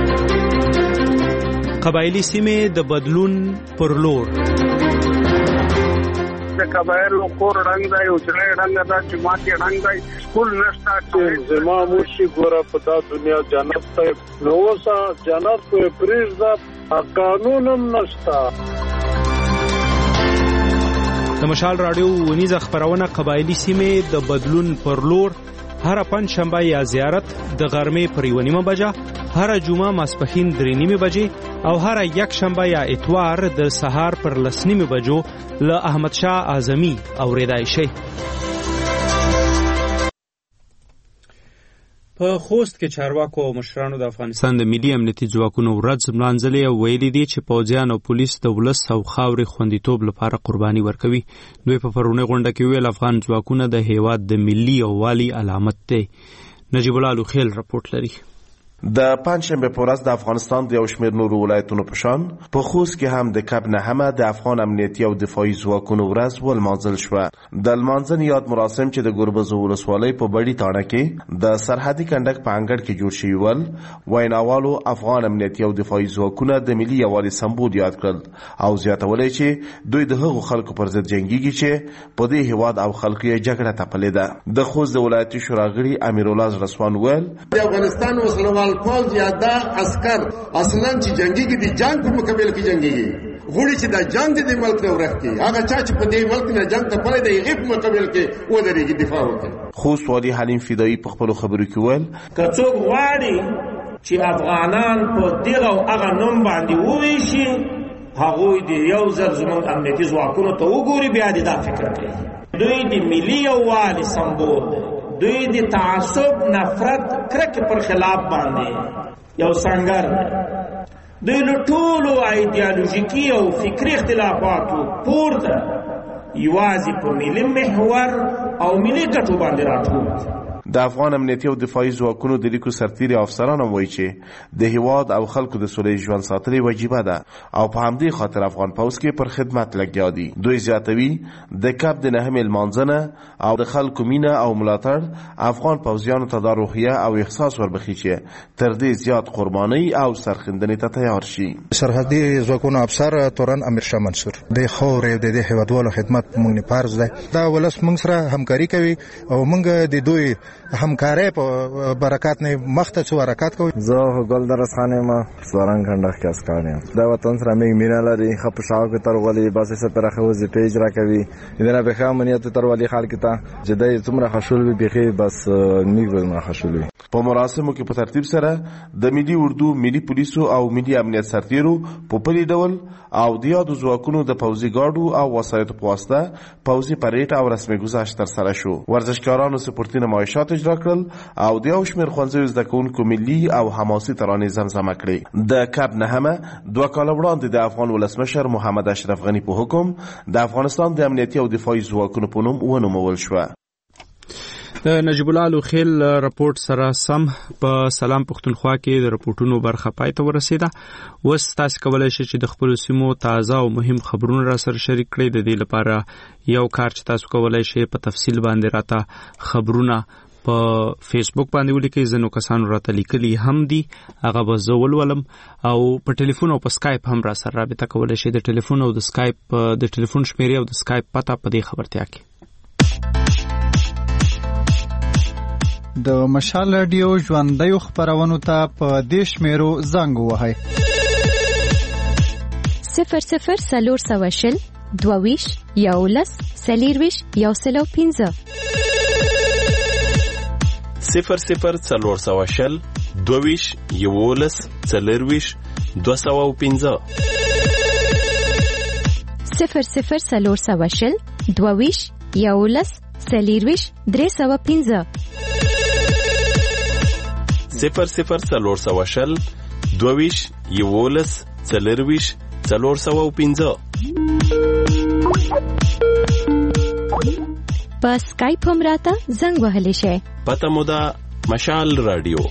قبایلی سیمې د بدلون پر لور د قبایلو کور رنګ دی او چې رنګ دا چې ماته رنګ دی سکول نشته چې زما موشي ګوره په دا دنیا جنت ته نو وسه جنت په پریزه قانونم نشته. د مشال رادیو ونیزه خبرونه قبایلی سیمې د بدلون پر لور هر پنځ شنبه یا زیارت د غرمې پر یو نیمه بجه، هر جمعه ماسپښین درې نیمه بجې او هر یک شنبه یا اتوار د سهار پر لس نیمه بجو له احمد شاه اعظمي اوریدای شي. په خوست کې چارواکو او مشرانو د افغانستان د ملي امنیتي ځواکونو ورځ لمانځلې او ویلي دي چې پوځیان او پولیس د ولس او خاورې خوندیتوب لپاره قرباني ورکوي. دوی په پرونی غونډه کې ویل افغان ځواکونه د هیواد د ملي یووالي علامت دی. نجیب الله لوخیل رپورټ لري. د پنځشنبه په ورځ د افغانستان د یو شمېر نورو ولایتونو په شان په خوست کې هم د کب نهمه د افغان امنیتي او دفاعي ځواکونو ورځ ولمانځل شوه. د لمانځنې یاد مراسم چې د ګربز ولسوالۍ په بړي تاڼه کې د سرحدي کنډک په انګړ کې جوړ شوي ول، ویناوالو افغان امنیتي او دفاعي ځواکونه د ملي یووالي سمبول یاد کړل او زیاتولی چې دوی د هغو خلکو پر ضد جنګیږي چې په دې هیواد او خلکو یې جګړه تپلې ده. د خوست د ولایتي شورا غړي امیرالله زړسوان ویل د افغانستان وسلوال پوځ یا دا عسكر اصلا چې جنگي دي جنگ په مقابل کې جنگي غوړي چې دا جنگ د ملک نه ورخ کې هغه چا چې په دې ملک نه جنگ ته پړې دی غیب مقابل کې و درېږي دفاع وکړي. خوست والی حلیم فدایی په خپل خبرو کې ویل که څوک غواړي چې افغانان په دغه او هغه نوم باندې وویشي هغوی د یو ځل زموږ امنیتي ځواکونو ته وګوري بیا د دا فکر کوي. دوی د ملي یووالي سمبول دی، دوی د تعصب نفرت کرکې پر خلاف باندې یو سنگر دی. دوی له ټولو ایډیالوژیکي او فکري اختلافاتو پورته یوازې په ملي محور او ملي ګټو باندې راټول. د افغان امنیتي او دفاعي ځواکونو د لیکو سرتیري افسران هم وایي چې د هیواد او خلکو د سولې ژوند ساتل وجیبه ده او په همدې خاطر افغان پوځ کې پر خدمت لګیا دي. دوی زیاتوي د کب د نهمې لمانځنه او د خلکو مینه او ملاتړ افغان پوځیانو ته دا روحیه او احساس وربخي چې تر دې زیات قرباني او سرښندنې ته تیار شي. سرحدي ځواکونو افسر تورن امیر شاه منصور د خاورې د دې هیوادوالو خدمت موږ نه فرض دی. دا ولس موږ سره همکاري کوي او موږ د دوی همکارۍ په برکات نه مخته څو حرکت کوي. زه ګلدرس خان یم، سوارنګ کنډخ کې اسکار یم. دا وطن سره موږ مینه لري، ښه په شاو کې ترولي بس څه پرخه وظیفې اجرا کوي. دنه به خام نیت ترولي خال کې ته چې دای څومره خشول به بيخي بس موږ به نه خشول. په مراسمو کې په ترتیب سره د ملي اردو، ملي پولیسو او ملي امنیت سرتیرو په پلي ډول او د یادو ځواکونو د پوځي ګاډو او وسایطو په واسطه پوځي پریډ او رسمي ګذشت ترسره شو. ورزشکارانو سپورتي نمایشات اجرا کړل او د یو شمېر ښوونځیو زده کوونکو ملي او حماسي ترانې زمزمه کړې. د کب نهمه دوه کاله وړاندې د افغان ولسمشر محمد اشرف غني په حکم د افغانستان د امنیتي او دفاعي ځواکونو په نوم ونومول شوه. د نجیب الله لوخیل رپورټ سره سم په سلام پښتونخوا کې د رپورټونو برخه پای ته ورسیده. اوس تاسو کولای شئ چې د خپل سیمو تازه او مهم خبرونه را سره شریک کړئ. د دې لپاره یو کار چې تاسو کولای شئ په تفصیل باندې راته خبرونه په فیسبوک باندې ولیکئ. ځینو کسانو راته لیکلي هم دي، هغه به زه ولولم او په ټلیفون او په سکایپ هم را سره رابطه کولای شئ. د ټلیفون او د سکایپ د ټلیفون شمیرې او د سکایپ پته په دې خبرتیا کې د مشال رادیو ژوندۍ خبرونو ته په دیش میرو زنګ وهاي صفر صفر سلور سواشل دوویش یولس سلیرویش یوسلو پینزه صفر صفر سلور سواشل دوویش یولس سلیرویش دو سو پینزه صفر صفر سلور سواشل دوویش یولس سلیرویش درې سوه پینزه صفر صفر سلور سواشل دوویش یولس سلیرویش څلور سوه پینځه په سکایپ هم راته زنګ وهلی شئ. پته مو ده مشال رادیو.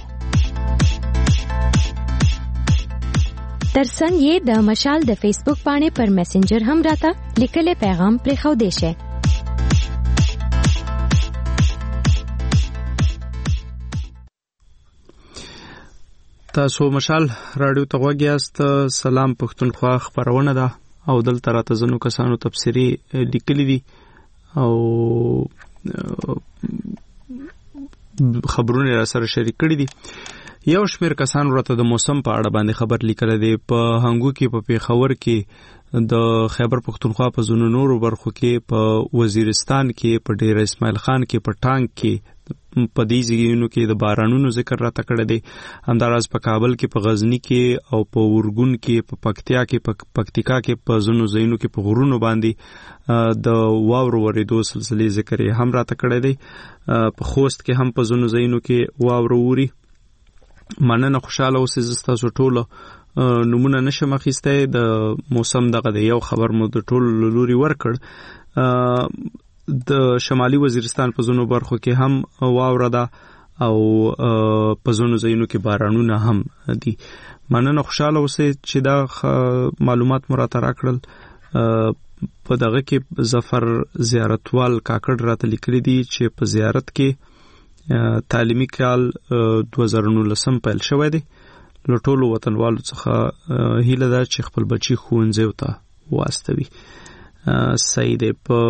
ترڅنګ یې د مشال د فیسبوک باندې پر میسنجر هم راته لیکلی پیغام پرېښودی شئ. تاسو مشال رادیو ته غوږ یاست. سلام پښتونخوا خبرونه ده او دلته راته ځینو کسانو تبصرې لیکلي دي او خبرونه را سره شریک کړي دي. یو شمېر کسانو راته د موسم په اړه باندې خبر لیکلی دی. په هنګو کې، په پیښور کې، د خیبر پښتونخوا په ځینو نورو برخو کې، په وزیرستان کې، په ډیره اسماعیل خان کې، په ټانک کې، په دې ځایونو کې د بارانونو ذکر راته کړی دی. همداراز په کابل کې، په غزنی کې او په ورګون کې، په پکتیا کې، په پکتیکا کې، په ځینو ځایونو کې په غرونو باندې د واورو ورېدو سلسلې ذکر یې هم راته کړی دی. په خوست کې هم په ځینو ځایونو کې واورو وري. مننه، خوشاله اوسئ. زه ستاسو ټولو نمونه نشم اخیستی. د موسم دغه د یو خبر مو د ټولو له لوري ورکړ. د شمالي وزیرستان په ځینو برخو کې هم واوره ده او په ځینو ځایونو کې بارانونه هم دي. مننه، خوشاله اوسئ چې دا معلومات مو راته راکړل. په دغه کې ظفر زیارتوال کاکړ راته لیکلي دي چې په زیارت کې تعلیمي کال دوه زره نولسم پیل شوی دی. له ټولو وطنوالو څخه هیله ده چې خپل بچي ښوونځیو ته واستوي. صحیح دی. په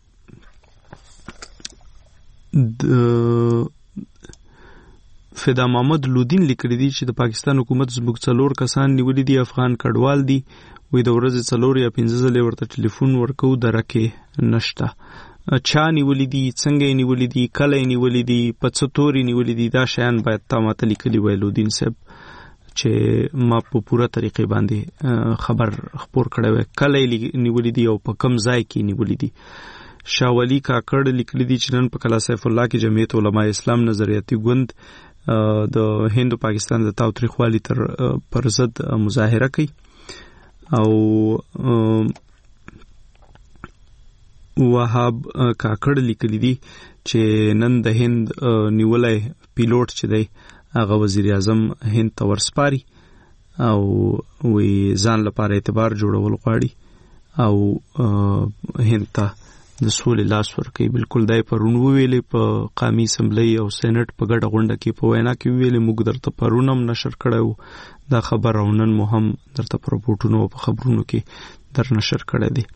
فدا محمد لودین لیکلی دی چې د پاکستان حکومت زموږ څلور کسان نیولي دي، افغان کډوال دي. وی د ورځې څلور یا پنځه ځلې ورته ټلیفون ورکو، درکې نشته. چا نیولي دي، څنګه یې نیولي دي، کله یې نیولي دي، په څه تورې نیولي دي، دا شیان باید تا ماته لیکلي وای لودین صاحب، چې ما په پوره طریقې باندې خبر خپور کړی وای کله یې نیولي دي او په کم ځای کې نیولي دي. شاولی کاکړ لیکلی دي چې نن په کلا سیف الله کې جمعیت علماء اسلام نظریاتي ګوند د هند او پاکستان د تاوتریخوالي تر پر ضد مظاهره کوي. او وهاب کاکړ لیکلی دي چې نن د هند نیولای پیلوټ چې دی هغه وزیر اعظم هند ته ورسپاري او وی ځان لپاره اعتبار جوړول غواړي او هند ته د سولې لاس ورکوي. بالکل دای پرون ویلې په قومي اسمبلی او سېنات په ګډه غونډه کې په وینا کې ویلې موږ درته پرون هم نشر کړو دا خبر او نن مو هم درته په رپورټونو او په خبرونو کې در نشر کړی دی.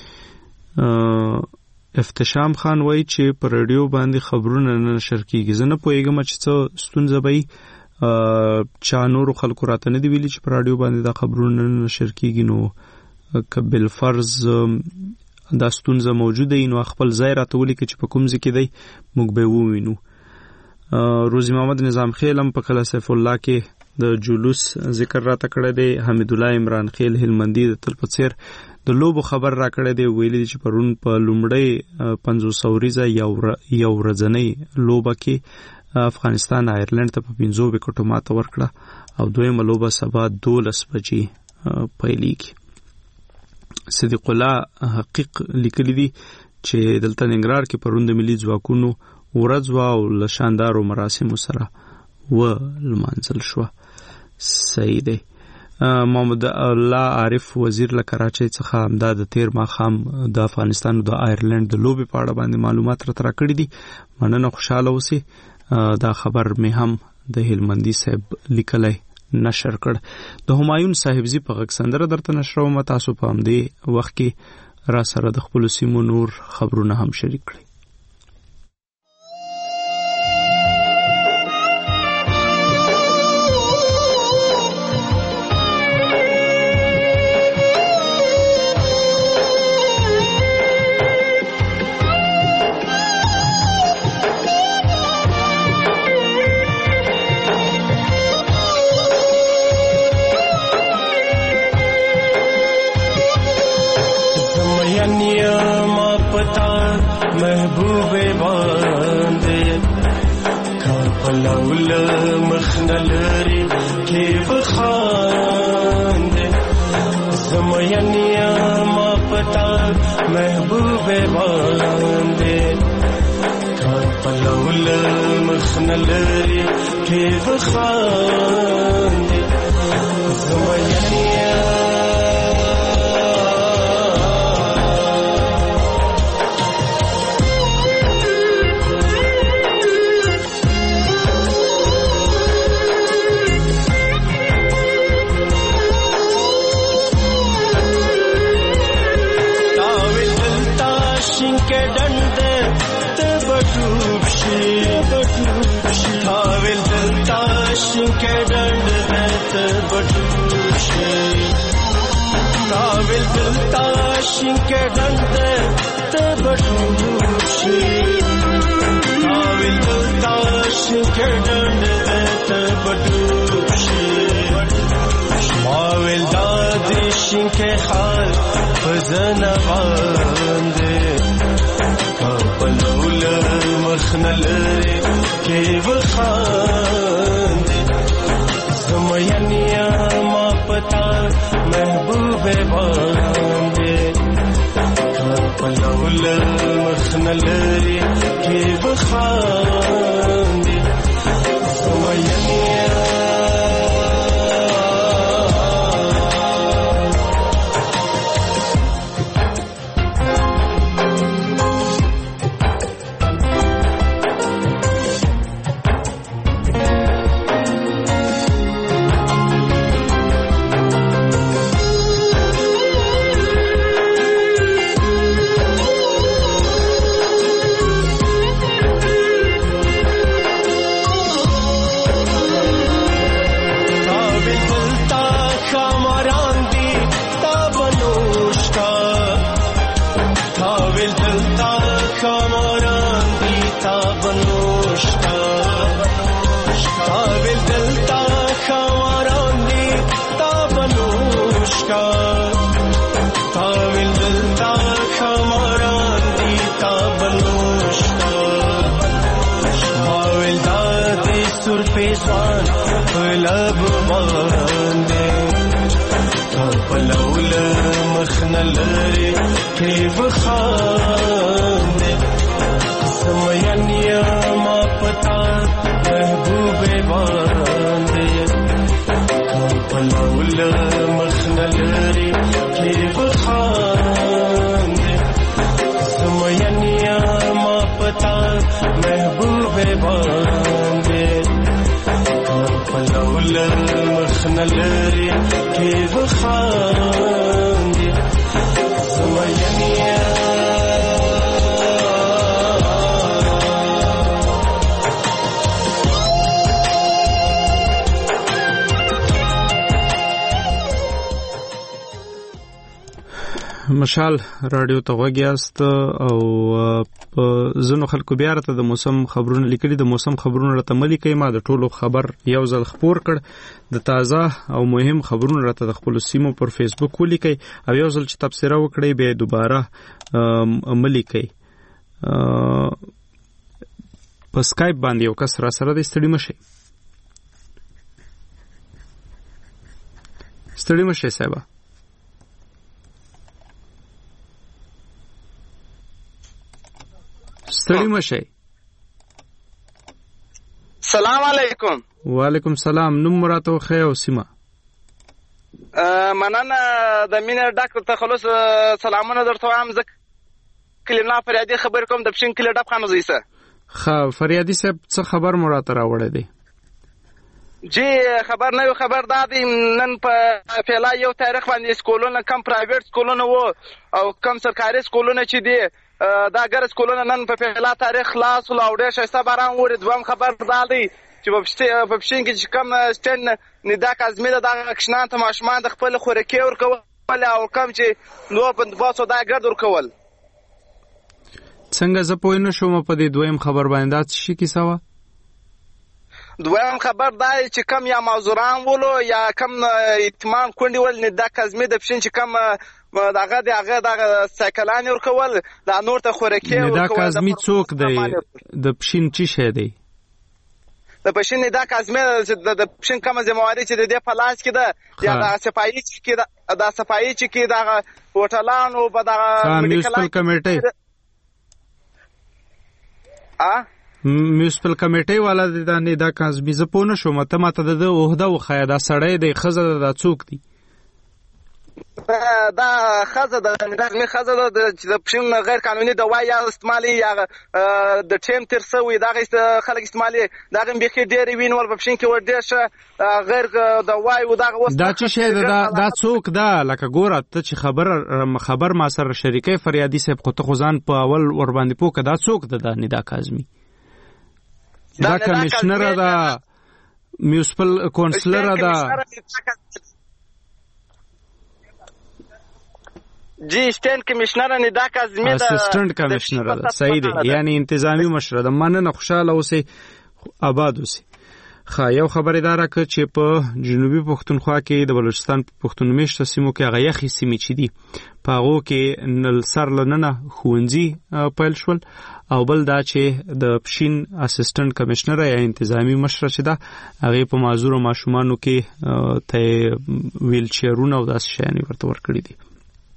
افتشام خان وایي چې په رادیو باندې خبرونه نه نشر کیږي. زه نه پوهیږم چې څه ستونزه به چا نورو خلکو راته نه دی ویلي چې په رادیو باندې دا خبرونه نه نشر کیږي. نو که بالفرض دا ستونزه موجوده وي نو خپل ځای راته ولیکي چې په کوم ځای کې دی موږ به ووینو. روزي محمد نظام خیل هم په کلا سیف الله کې د جلوس ذکر راته کړی دی. حمید الله عمران خیل هلمندي د تل په څیر د لوبو خبر را کړی دی. ویلي چې پرون په لومړی پنځوس اوریزه یو یو ورځنۍ لوبه کې افغانستان آیرلند ته په پنځو وکټو ماته ورکړه او دویمه لوبه سبا دولس بجې پیلیږي. صدیق الله حقیق لیکلی دی چې دلته ننګرهار کې پرون د ملي ځواکونو ورځ وا او له شاندارو مراسمو سره و لمانځل شو. صحیح دی. محمد الله عارف وزیر له کراچۍ څخه همدا د تیر ماښام د افغانستان او د آیرلند د لوبې په اړه باندې معلومات راته راکړي دي. مننه، خوشاله اوسئ. دا خبر مې هم د هلمندي صاحب لیکلی نشر کړ. د همایون صاحبزي په غږ سندره درته نشروم. تاسو په همدې وخت کې را سره د خپلو سیمو نور خبرونه هم شریک کړئ. نلري کې بخاندې زمینیا ما پتا محبوب باندې پلول مخنلري کې بخاندې زمینیا के डंड देत बटूशे काबिल दिलता शिंके डंड देत बटूशे काबिल दिलता शिंके डंड देत बटूशे माविल दादी शिंके हाल फजन बांदे काबलौल मखनलरे के बखांदे زمینیا ما پتا محبوب باندې پلول مخنلری کې بخاندې زمینیا लब बांधे पलौल मखनलरे के बखांदे समयनिया मा पता महबूब बांधे पलौल मखनलरे के बखांदे समयनिया मा पता महबूब बांधे پلول مخنلری کې بخاندې زمینیا مشال رادیو ته وګیاست او زنو خلکو بیا راته د موسم خبرونه لیکلي د موسم خبرونه راته ملي ما د ټولو خبر یو ځل خبر کړ د تازه او مهم خبرونه راته د خپل سیمو پر فیسبوک ولیکي او یو ځل چې تبصره وکړي به دوباره ملي کوي په سکایپ باندې یو کس را سره د ستړي مشه ستړي مشه صاحب ستړي مشه سلام علیکم وعلیکم سلام نوم مراته خو او سیمه مننه د مینه ډاکټر تخلص سلامونه درته وایم زه کلمه فریادي خبر کوم د پښین کلی ډب خانو زیسه خا فریادي صاحب څه خبر مراته راوړی دی جی خبر نه خبر دادی نن په فعلا یو تاریخ باندې سکولونه کم پرایویټ سکولونه وو او کم سرکاري سکولونه چې دی دا ګر سکولونه نن په فعلا تاریخ خلاص او ډېر شایسته باران وره دوام خبر دادی چې په پښین کې کم سټن ندا کازمه دا کښنان ته ماشمان د خپل خورکې ورکول او کم چې نو په باسو دا ګرد ورکول څنګه زه پوه نه شوم په دې دویم خبر باندې دا شي کیسه و دویم خبر دای چې کم یا مازوران ولو یا کم اتمام کونډي ول نه د کزمه د پښین چې کم داغه دغه دغه سایکلان ورکول دا نور ته خورکې ورکول دا کزمه څوک دی د پښین چی شه دی د پښین ندا کازمه د پښین کومه ذمہواری چې د دې په لاس کې ده یا د صفایي چې کې د صفایي چې کې د هوټلانو په دغه میونسپل کمیټي ا میونسپل کمیټي والا د ندا کازمي ز په نشو مته ماته د عہده وخیا دا سړی د خزه د څوک دی دا خزه د نظامي خزه د د پښین غیر قانوني دوايي یا استعمالي یا د ټیم تر سوي دا خلک استعمالي دا غن به کې ډېر وینول په پښین کې ور ډېر شه غیر دوايي او دا دا چې شه دا دا څوک دا لکه ګوره ته چې خبر خبر ما سره شریکي فریادي صاحب خو ته خزان په اول ور باندې پوکه دا څوک ده د ندا کاظمی دا کمشنر دا میونسپل کونسلر دا جی اسټنټ کمشنر ندا کاظمی دا اسسټنټ کمشنر دا صحیح دی یعنی انتظامی مشر دا مننه خوشاله اوسه آباد اوسه خا یو خبردار ک چې په جنوبي پښتونخوا کې د بلوچستان پښتون میشته سیمو کې هغه یخي سیمې چي دي په هغه کې نل سر لننه خونځي پیل شول او بل دا چې د پښین اسسټنټ کمشنر یا انتظامی مشر چې دا هغه په معذور ماشومانو کې ته ویل چیرونه او داس شانې ورته ور کړی دي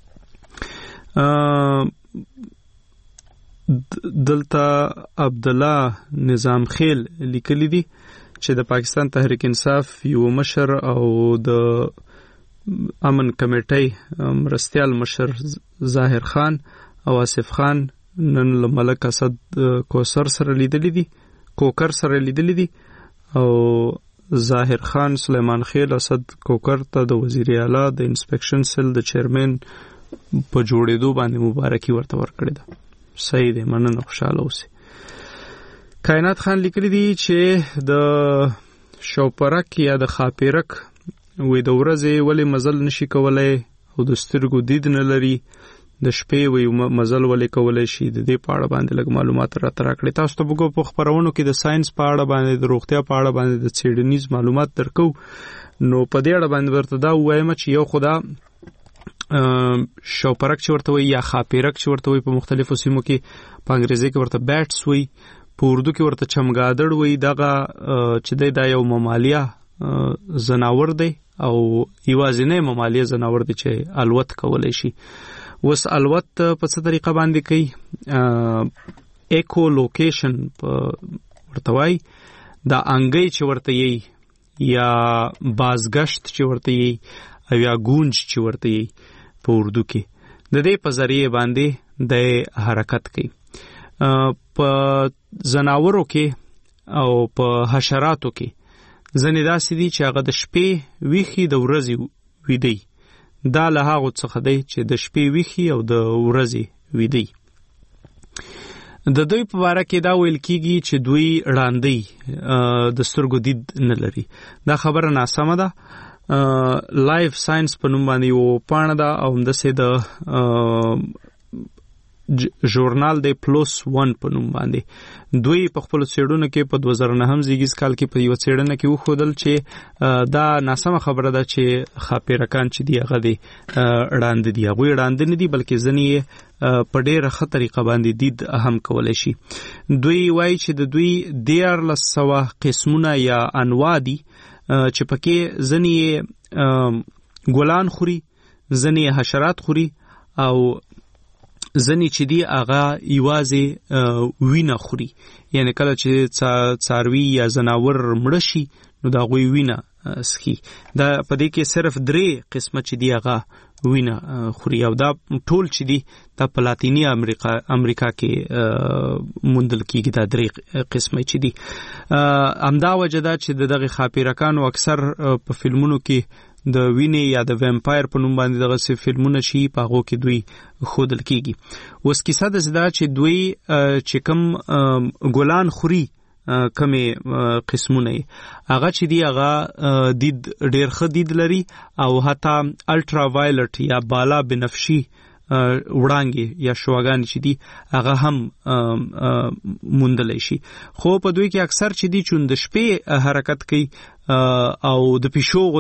دلته عبد الله نظام خیل لیکلی دي چې د پاکستان تحریک انصاف یو مشر او د امن کمیټې مرستیال مشر ظاهر خان او آصف خان نن له ملک اسد کوثر سره لیدلی دي کوکر سره لیدلی دي او ظاهر خان سلیمان خیل اسد کوکر ته د وزیر اعلی د انسپیکشن سیل د چیرمن په جوړېدو باندې مبارکي ورته ورکړې ده صحیح دی مننه خوشاله اوسئ کائنات خان لیکلی دی چې د شوپرک یا د خاپیرک وې د ورځې ولې مزل نشي کولای او د سترګو دید نه لري د شپې وې مزل ولې کولای شي د دې په اړه باندې لږ معلومات راته راکړئ تاسو ته وګورئ په خبرونو کې د ساينس په اړه باندې د روغتیا په اړه باندې د څېړنیز معلومات درکو نو په دې اړه باندې ورته دا وایم چې یو خدا شوپرک چې ورته وي یا خاپیرک چې ورته وي په مختلفو سیمو کې په انګریزي کې ورته بیټس وي په اردو کې ورته چمګادړ وي دغه چې دا یو ممالیه زناور دی او یوازینی ممالیه زناور دی چې الوت کولای شي وس الوت په څه طریقه باندې کوي ایکو لوکیشن ورته وي دا انګي چې ورته یي یا بازګشت چې ورته یي او یا گونج چې ورته یي په اردو کې د دې په ذریعہ باندې د حرکت کوي په زناورو کې او په حشراتو کې ځنې داسې دي چې هغه د شپې ویخي د ورځې ویدي دا له هغو څخه دی چې د شپې ویخي او د ورځې ویدي د دوی په باره کې دا ویل کیږي چې دوی ړاندې د سترګو دید نه لري دا خبره ناسمه ده لایف ساينس په نوم باندې یو پاڼه ده او همداسې د ژورنال دی پلس ون په نوم باندې دوی په خپل څېړنو کې په دوه زره نهم زیږیز کال کې په یو څېړنه کې وښودل چې دا ناسمه خبره ده چې خاپیرکان چې دی هغه دی ړاند دي هغوی ړاند نه دي بلکې ځینې یې په ډېره ښه طریقه باندې دید هم کولی شي دوی وایي چې د دوی دیارلس سوه قسمونه یا انواع دي چې پکې ځنې ګلان خوري ځنې حشرات خوري او ځنې چې دی هغه یوازې وینه خوري یعنی کله چې څاروي یا ځناور مړه شي نو د هغوی وینه څښي دا په دې کې صرف درې قسمه چې دی هغه وینه خوري او دا ټول چې دی دا په لاتینی امریکا امریکا کې موندل کیږي دا درې قسمه چې دی همدا وجه ده چې دغه خاپیرکانو اکثر په فلمونو کې د وینې یا د ویمپایر په نوم باندې دغه څه فلمونه شي په هغو کې دوی ښودل کیږي اوس کیسه داسې ده چې دوی چې کوم ګلان خوري کمې قسمونه هغه چې دی هغه دید ډېر ښه دید لري او حتی الټرا وایلټ یا بالا بنفشي وړانګې یا شواګان چې دي هغه هم موندلی شي خو په دوی کې اکثر چې دي چون د شپې حرکت کوي او د پیشو غوندې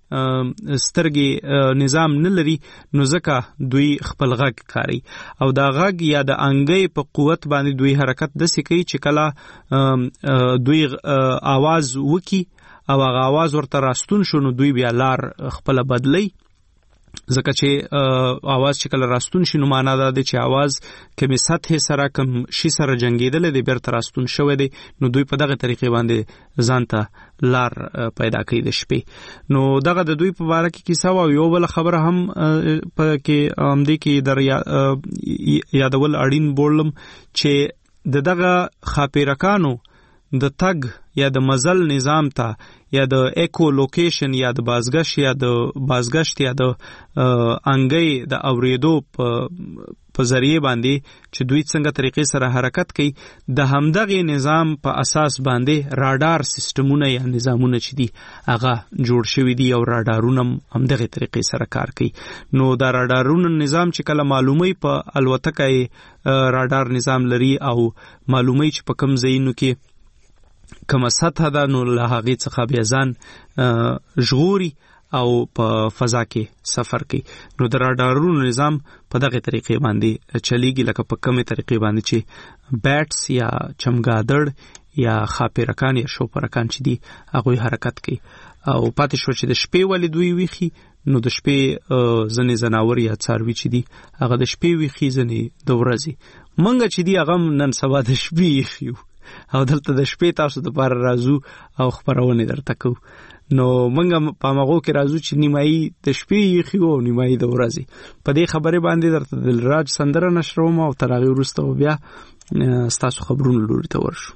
سترګې نظام نه لري نو ځکه دوی خپل غږ کاري او دا غږ یا د انګې په قوت باندې دوی حرکت داسې کوي چې کله دوی आवाज وکي او هغه आवाज ورته راستون شو نو دوی بیا لار خپل بدلی ځکه چې आवाज چې کله راستون شي نو معنا دا دی چې आवाज کومې سطح سره کوم شي سره جنگیدل دی بیرته راستون شوی دی نو دوی په دغه طریقې باندې ځان ته لار پیدا کوي د شپې نو دغه د دوی په باره کې کیسه او یو بل خبره هم په کې امدې کې در یادول اړین بولم چې د دغه خاپیرکانو د تګ یا د مزل نظام ته یا د ایکو لوکیشن یا د بازگشت یا د بازگشت یا د انګي د اوریدو په ذریعہ باندې چې دوی څنګه طریقې سره حرکت کوي د همدغه نظام په اساس باندې راډار سیستمونه یا نظامونه چې دي هغه جوړ شوی دي او راډارونه همدغه طریقې سره کار کوي نو دا راډارونه نظام چې کله معلومي په الوتکه راډار نظام لري او معلومي چې په کم ځایونو کې کومه سطح ده نو له هغې څخه بیا ځان ژغوري او په فضا کې سفر کوي نو د راډارونو نظام په دغه طریقې باندې چلیږي لکه په کومه طریقې باندې چې بیټس یا چمګادړ یا خاپیرکان یا شوپرکان چې دي هغوی حرکت کوي او پاتې شو چې د شپې ولې دوی ویخي نو د شپې ځنې ځناور یا څاروي چې دي هغه د شپې ویخي ځنې د ورځې منګه چې دي هغه نن سبا د شپې ویخیو او دلته د شپې تاسو د پاره راځو او خبرونه درته کو نو منګه په مغو کې راځو چې نیمایي د شپې یخي او نیمایي د ورځې په دې خبره باندې درته دلراج سندره نشروم او تر هغه وروسته بیا تاسو خبرونه لوري ته ورشو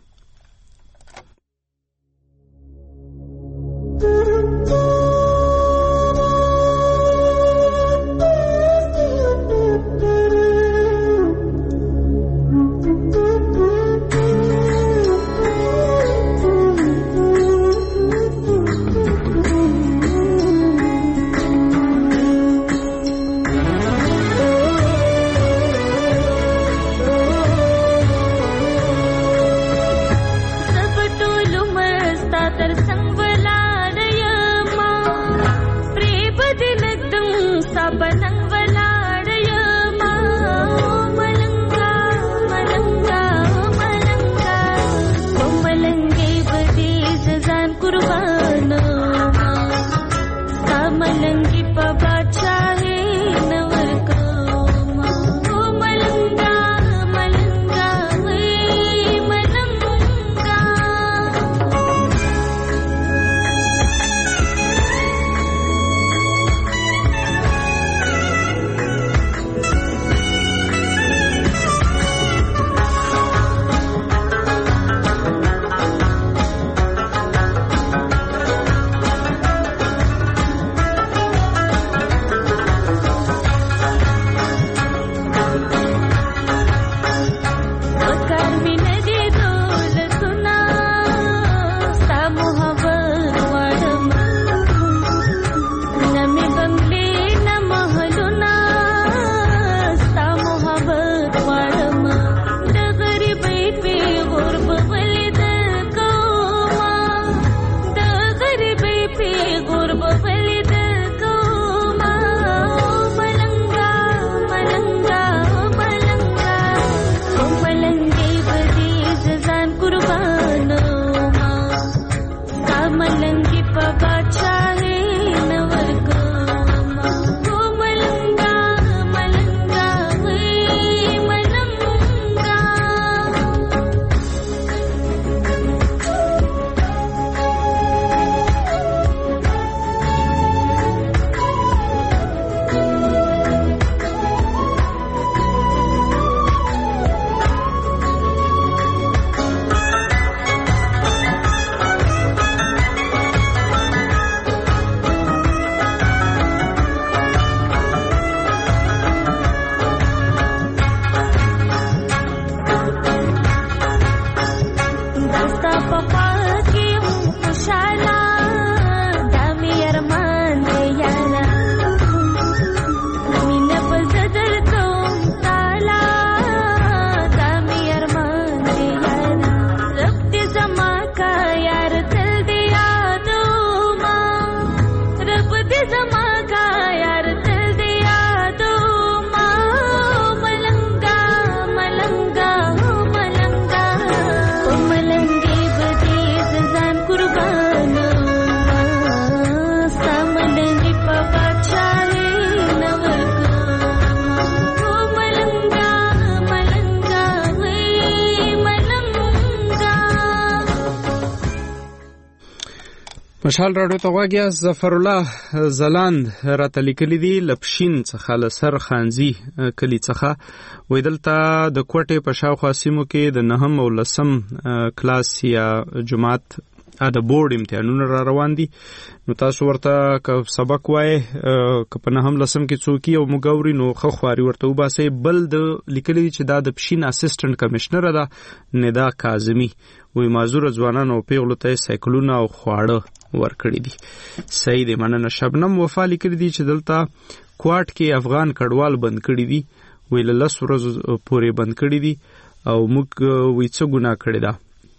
مشال راډیو ته واګیا ظفر الله زلاند راته لیکلي دي لپشین څخه لسر خانزي کلی څخه ویدلته د کوټې په شاوخوا سیمو کې د نهم او لسم کلاس یا جماعت د بورډ امتحانونه را روان دي. نو تاسو ورته که سبق وای که په نهم لسم کې څوکي او مګوري نو خو خواري ورته وباسي. بل د لیکلي چې دا د پښین اسسټنټ کمشنر ده ندا کاظمی وی معذور ځوانان او پیغلو ته سایکلونه او خواړه ورکړي دي. صحیح دی مننه. شبنم وفا لیکلي دي چې دلته کوټ کې افغان کډوال بند کړي دي وی له لس ورځو پورې بند کړي دي او موږ وی څه ګناه کړی ده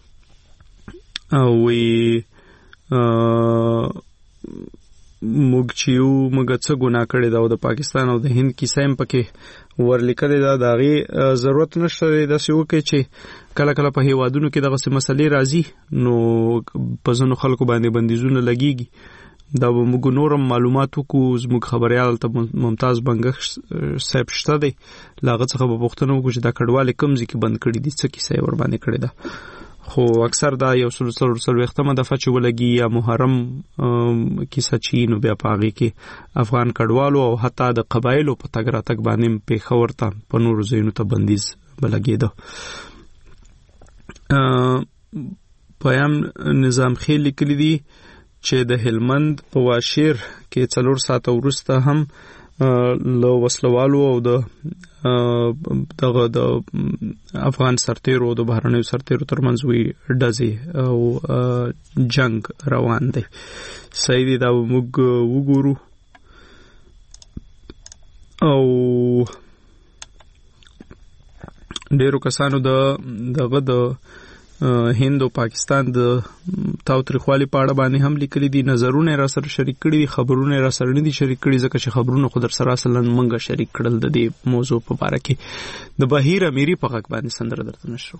او وی موږ چې یو موږ څه ګناه کړی ده او د پاکستان او د هند کیسه هم پکې ورلیکلې ده. د هغې ضرورت نشته دی داسې وکړي چې کله کله په هیوادونو کې دغسې مسلې راځي نو په ځینو خلکو باندې بندیزونه لګېږي. دا به موږ نور هم معلومات وکړو. زموږ خبریال ته ممتاز بنګښ صاحب شته دی له هغه څخه به پوښتنه وکړو چې دا کډوالې کوم ځای کې بند کړي دي څه کیسه یې ورباندې کړې ده. خو اکثر دا یو سل څلور څلوېښتمه دفعه چې ولګي یا محرم کیسه چې نو بیا په هغې کې افغان کډوالو او حتی د قبایلو په تګ راتګ باندې پېښور ته په نورو ځایونو ته بندیز به لګېده. پیام نظام خیل لیکلی دي چې د هلمند په واشیر کې څلور ساعته وروسته هم له وسلوالو او د دغه د افغان سرتیرو او د بهرنیو سرتیرو ترمنځ وی ډزې او جنگ روان دی. صحیح دی دا موږ وګورو او ډیرو کسانو د دغه د هند او پاکستان د تاوتریخوالي په اړه باندې هم لیکلي دي. نظرونه را سره شریک کړي دي، خبرونه را سره نه دي شریک کړي ځکه چې خبرونه خو در سره اصلا منګه شریک کړل د دې موضوع په اړه کې. د بهیر امیری په غږ باندې سندره درته نشو.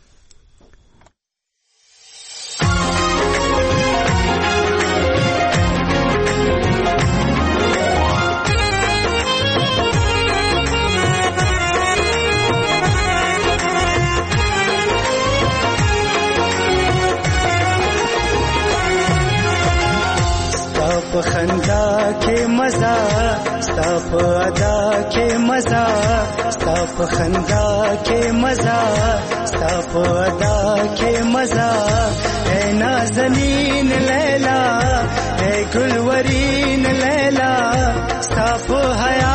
په خندا کې مزه ستا په ادا کې مزه ستا په خندا کې مزه ستا په ادا کې مزه اے نازنین لیلا اے گلورین لیلا ستا په حیا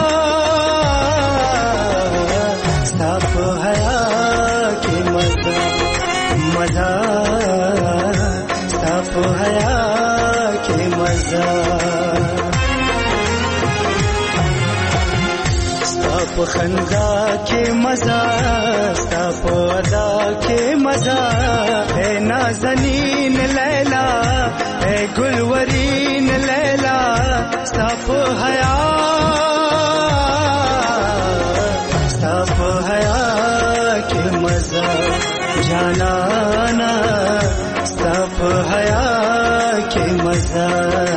ستا په حیا کې مزه مزه ستا په حیا ستا په خندا کې مزه ستا په ادا کې مزه اے نازنین لیلا اے گلورین لیلا ستا په حیا ستا په حیا کې مزه جانانا ستا په حیا کې مزه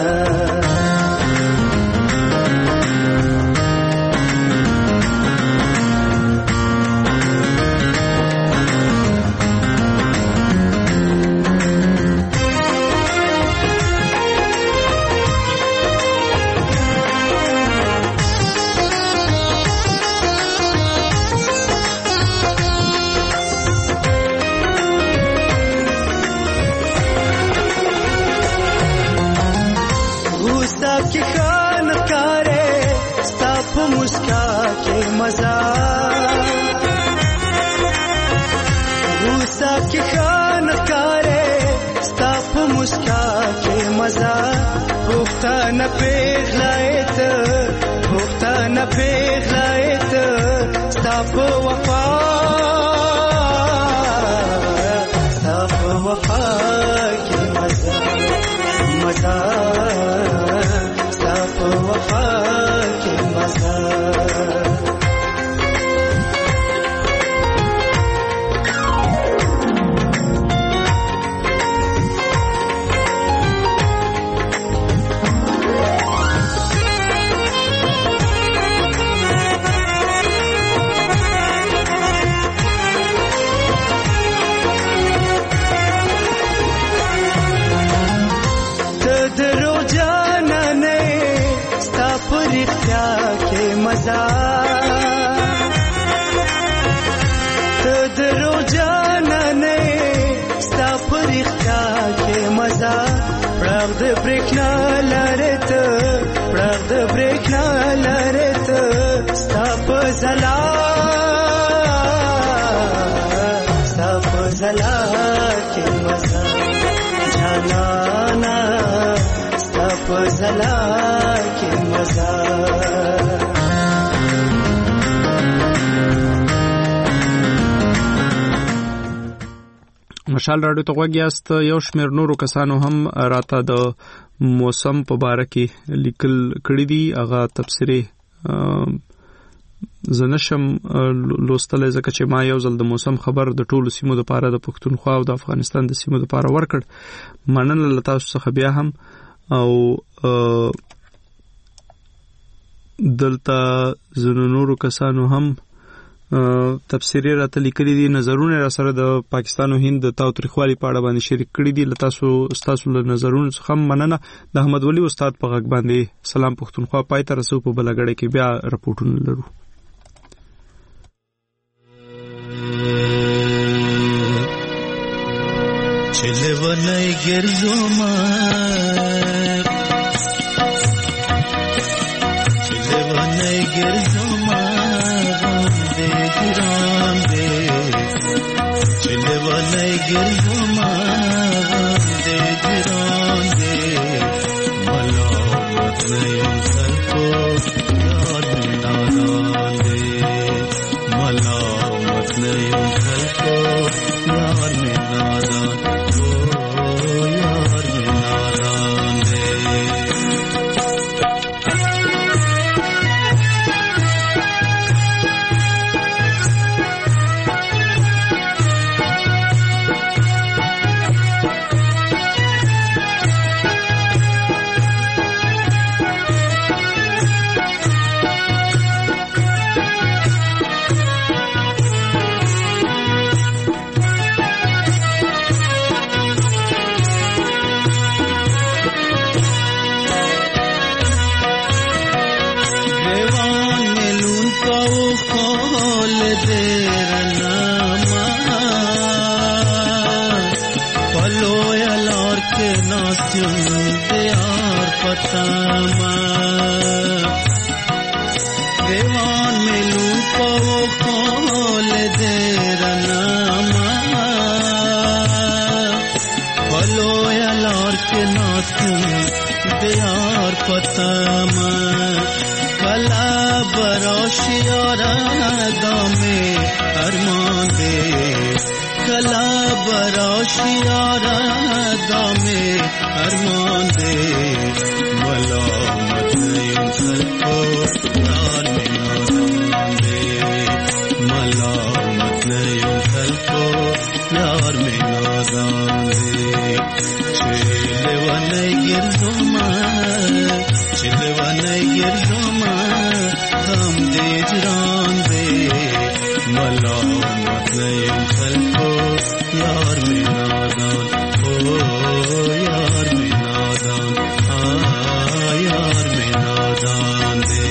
غوسه کې خان کارې ستا په مسکا کې مزه پښتنه پیغلایت پښتنه پیغلایت ستا په وفا ستا په وفا کې مزه مزه ستا په وفا کې مزه मजा ته درو جانانه ستا پرښتا کې مزه پړاو د برېښنا لارې ته پړاو د برېښنا لارې ته ستا په ځلا ستا په ځلا کې مزه جانانا ستا په ځلا کې مزه مشال راډیو ته غوږ یاست. یو شمېر نورو کسانو هم راته د موسم په باره کې لیکل کړي دي. هغه تبصرې زه نشم لوستلی ځکه چې ما یو ځل د موسم خبر د ټولو سیمو دپاره د پښتونخوا او د افغانستان د سیمو دپاره ورکړ. مننه له تاسو څخه بیا هم. او دلته ځینو نورو کسانو هم تفسیري راته لیکلي دي، نظرونه را سره د پاکستان او هند د تاوتریخوالي په اړه باندې شریک کړي دي. له تاسو ستاسو له نظرونو څخه مننه. د احمد ولی استاد په غږ باندې سلام پښتونخوا پای ته رسو. په بلګړې کې بیا رپورټونه لرو. چله ونای ګرځو ما چله ونای ګرځو ما गिरान दे चले वाले गिरजो मां दे गिरान दे मलामत नहीं सबको यार नादान दे मलामत नहीं सबको यार नादान ओ यार नादान दे देवान में लूट पाओ खोल दे रनामा फलो या लार के नाचुन दियार पतामा कला बरोशियारा दामे अरमान दे कला बरोशियारा दामे अरमान दे मलामत नहीं सबको यार में नादान दे मलामत नहीं सबको यार में नादान दे चले वाले गिरजो मां चले वाले गिरजो मां हम दे जरान दे मलामत नहीं सबको यार में नादान ओ यार में नादान यार में नादान दे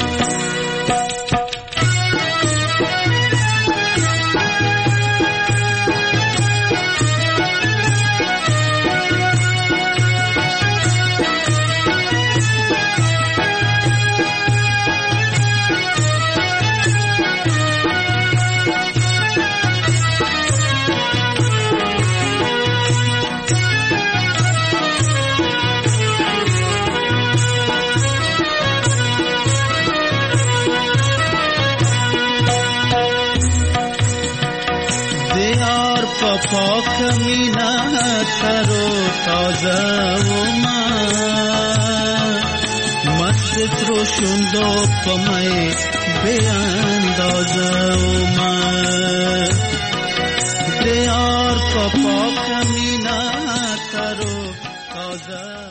पाक मीना करो ताजा उमा मस्त त्रोशुंदो पमय बेअंदाजा उमा दे यार पाक मीना करो ताजा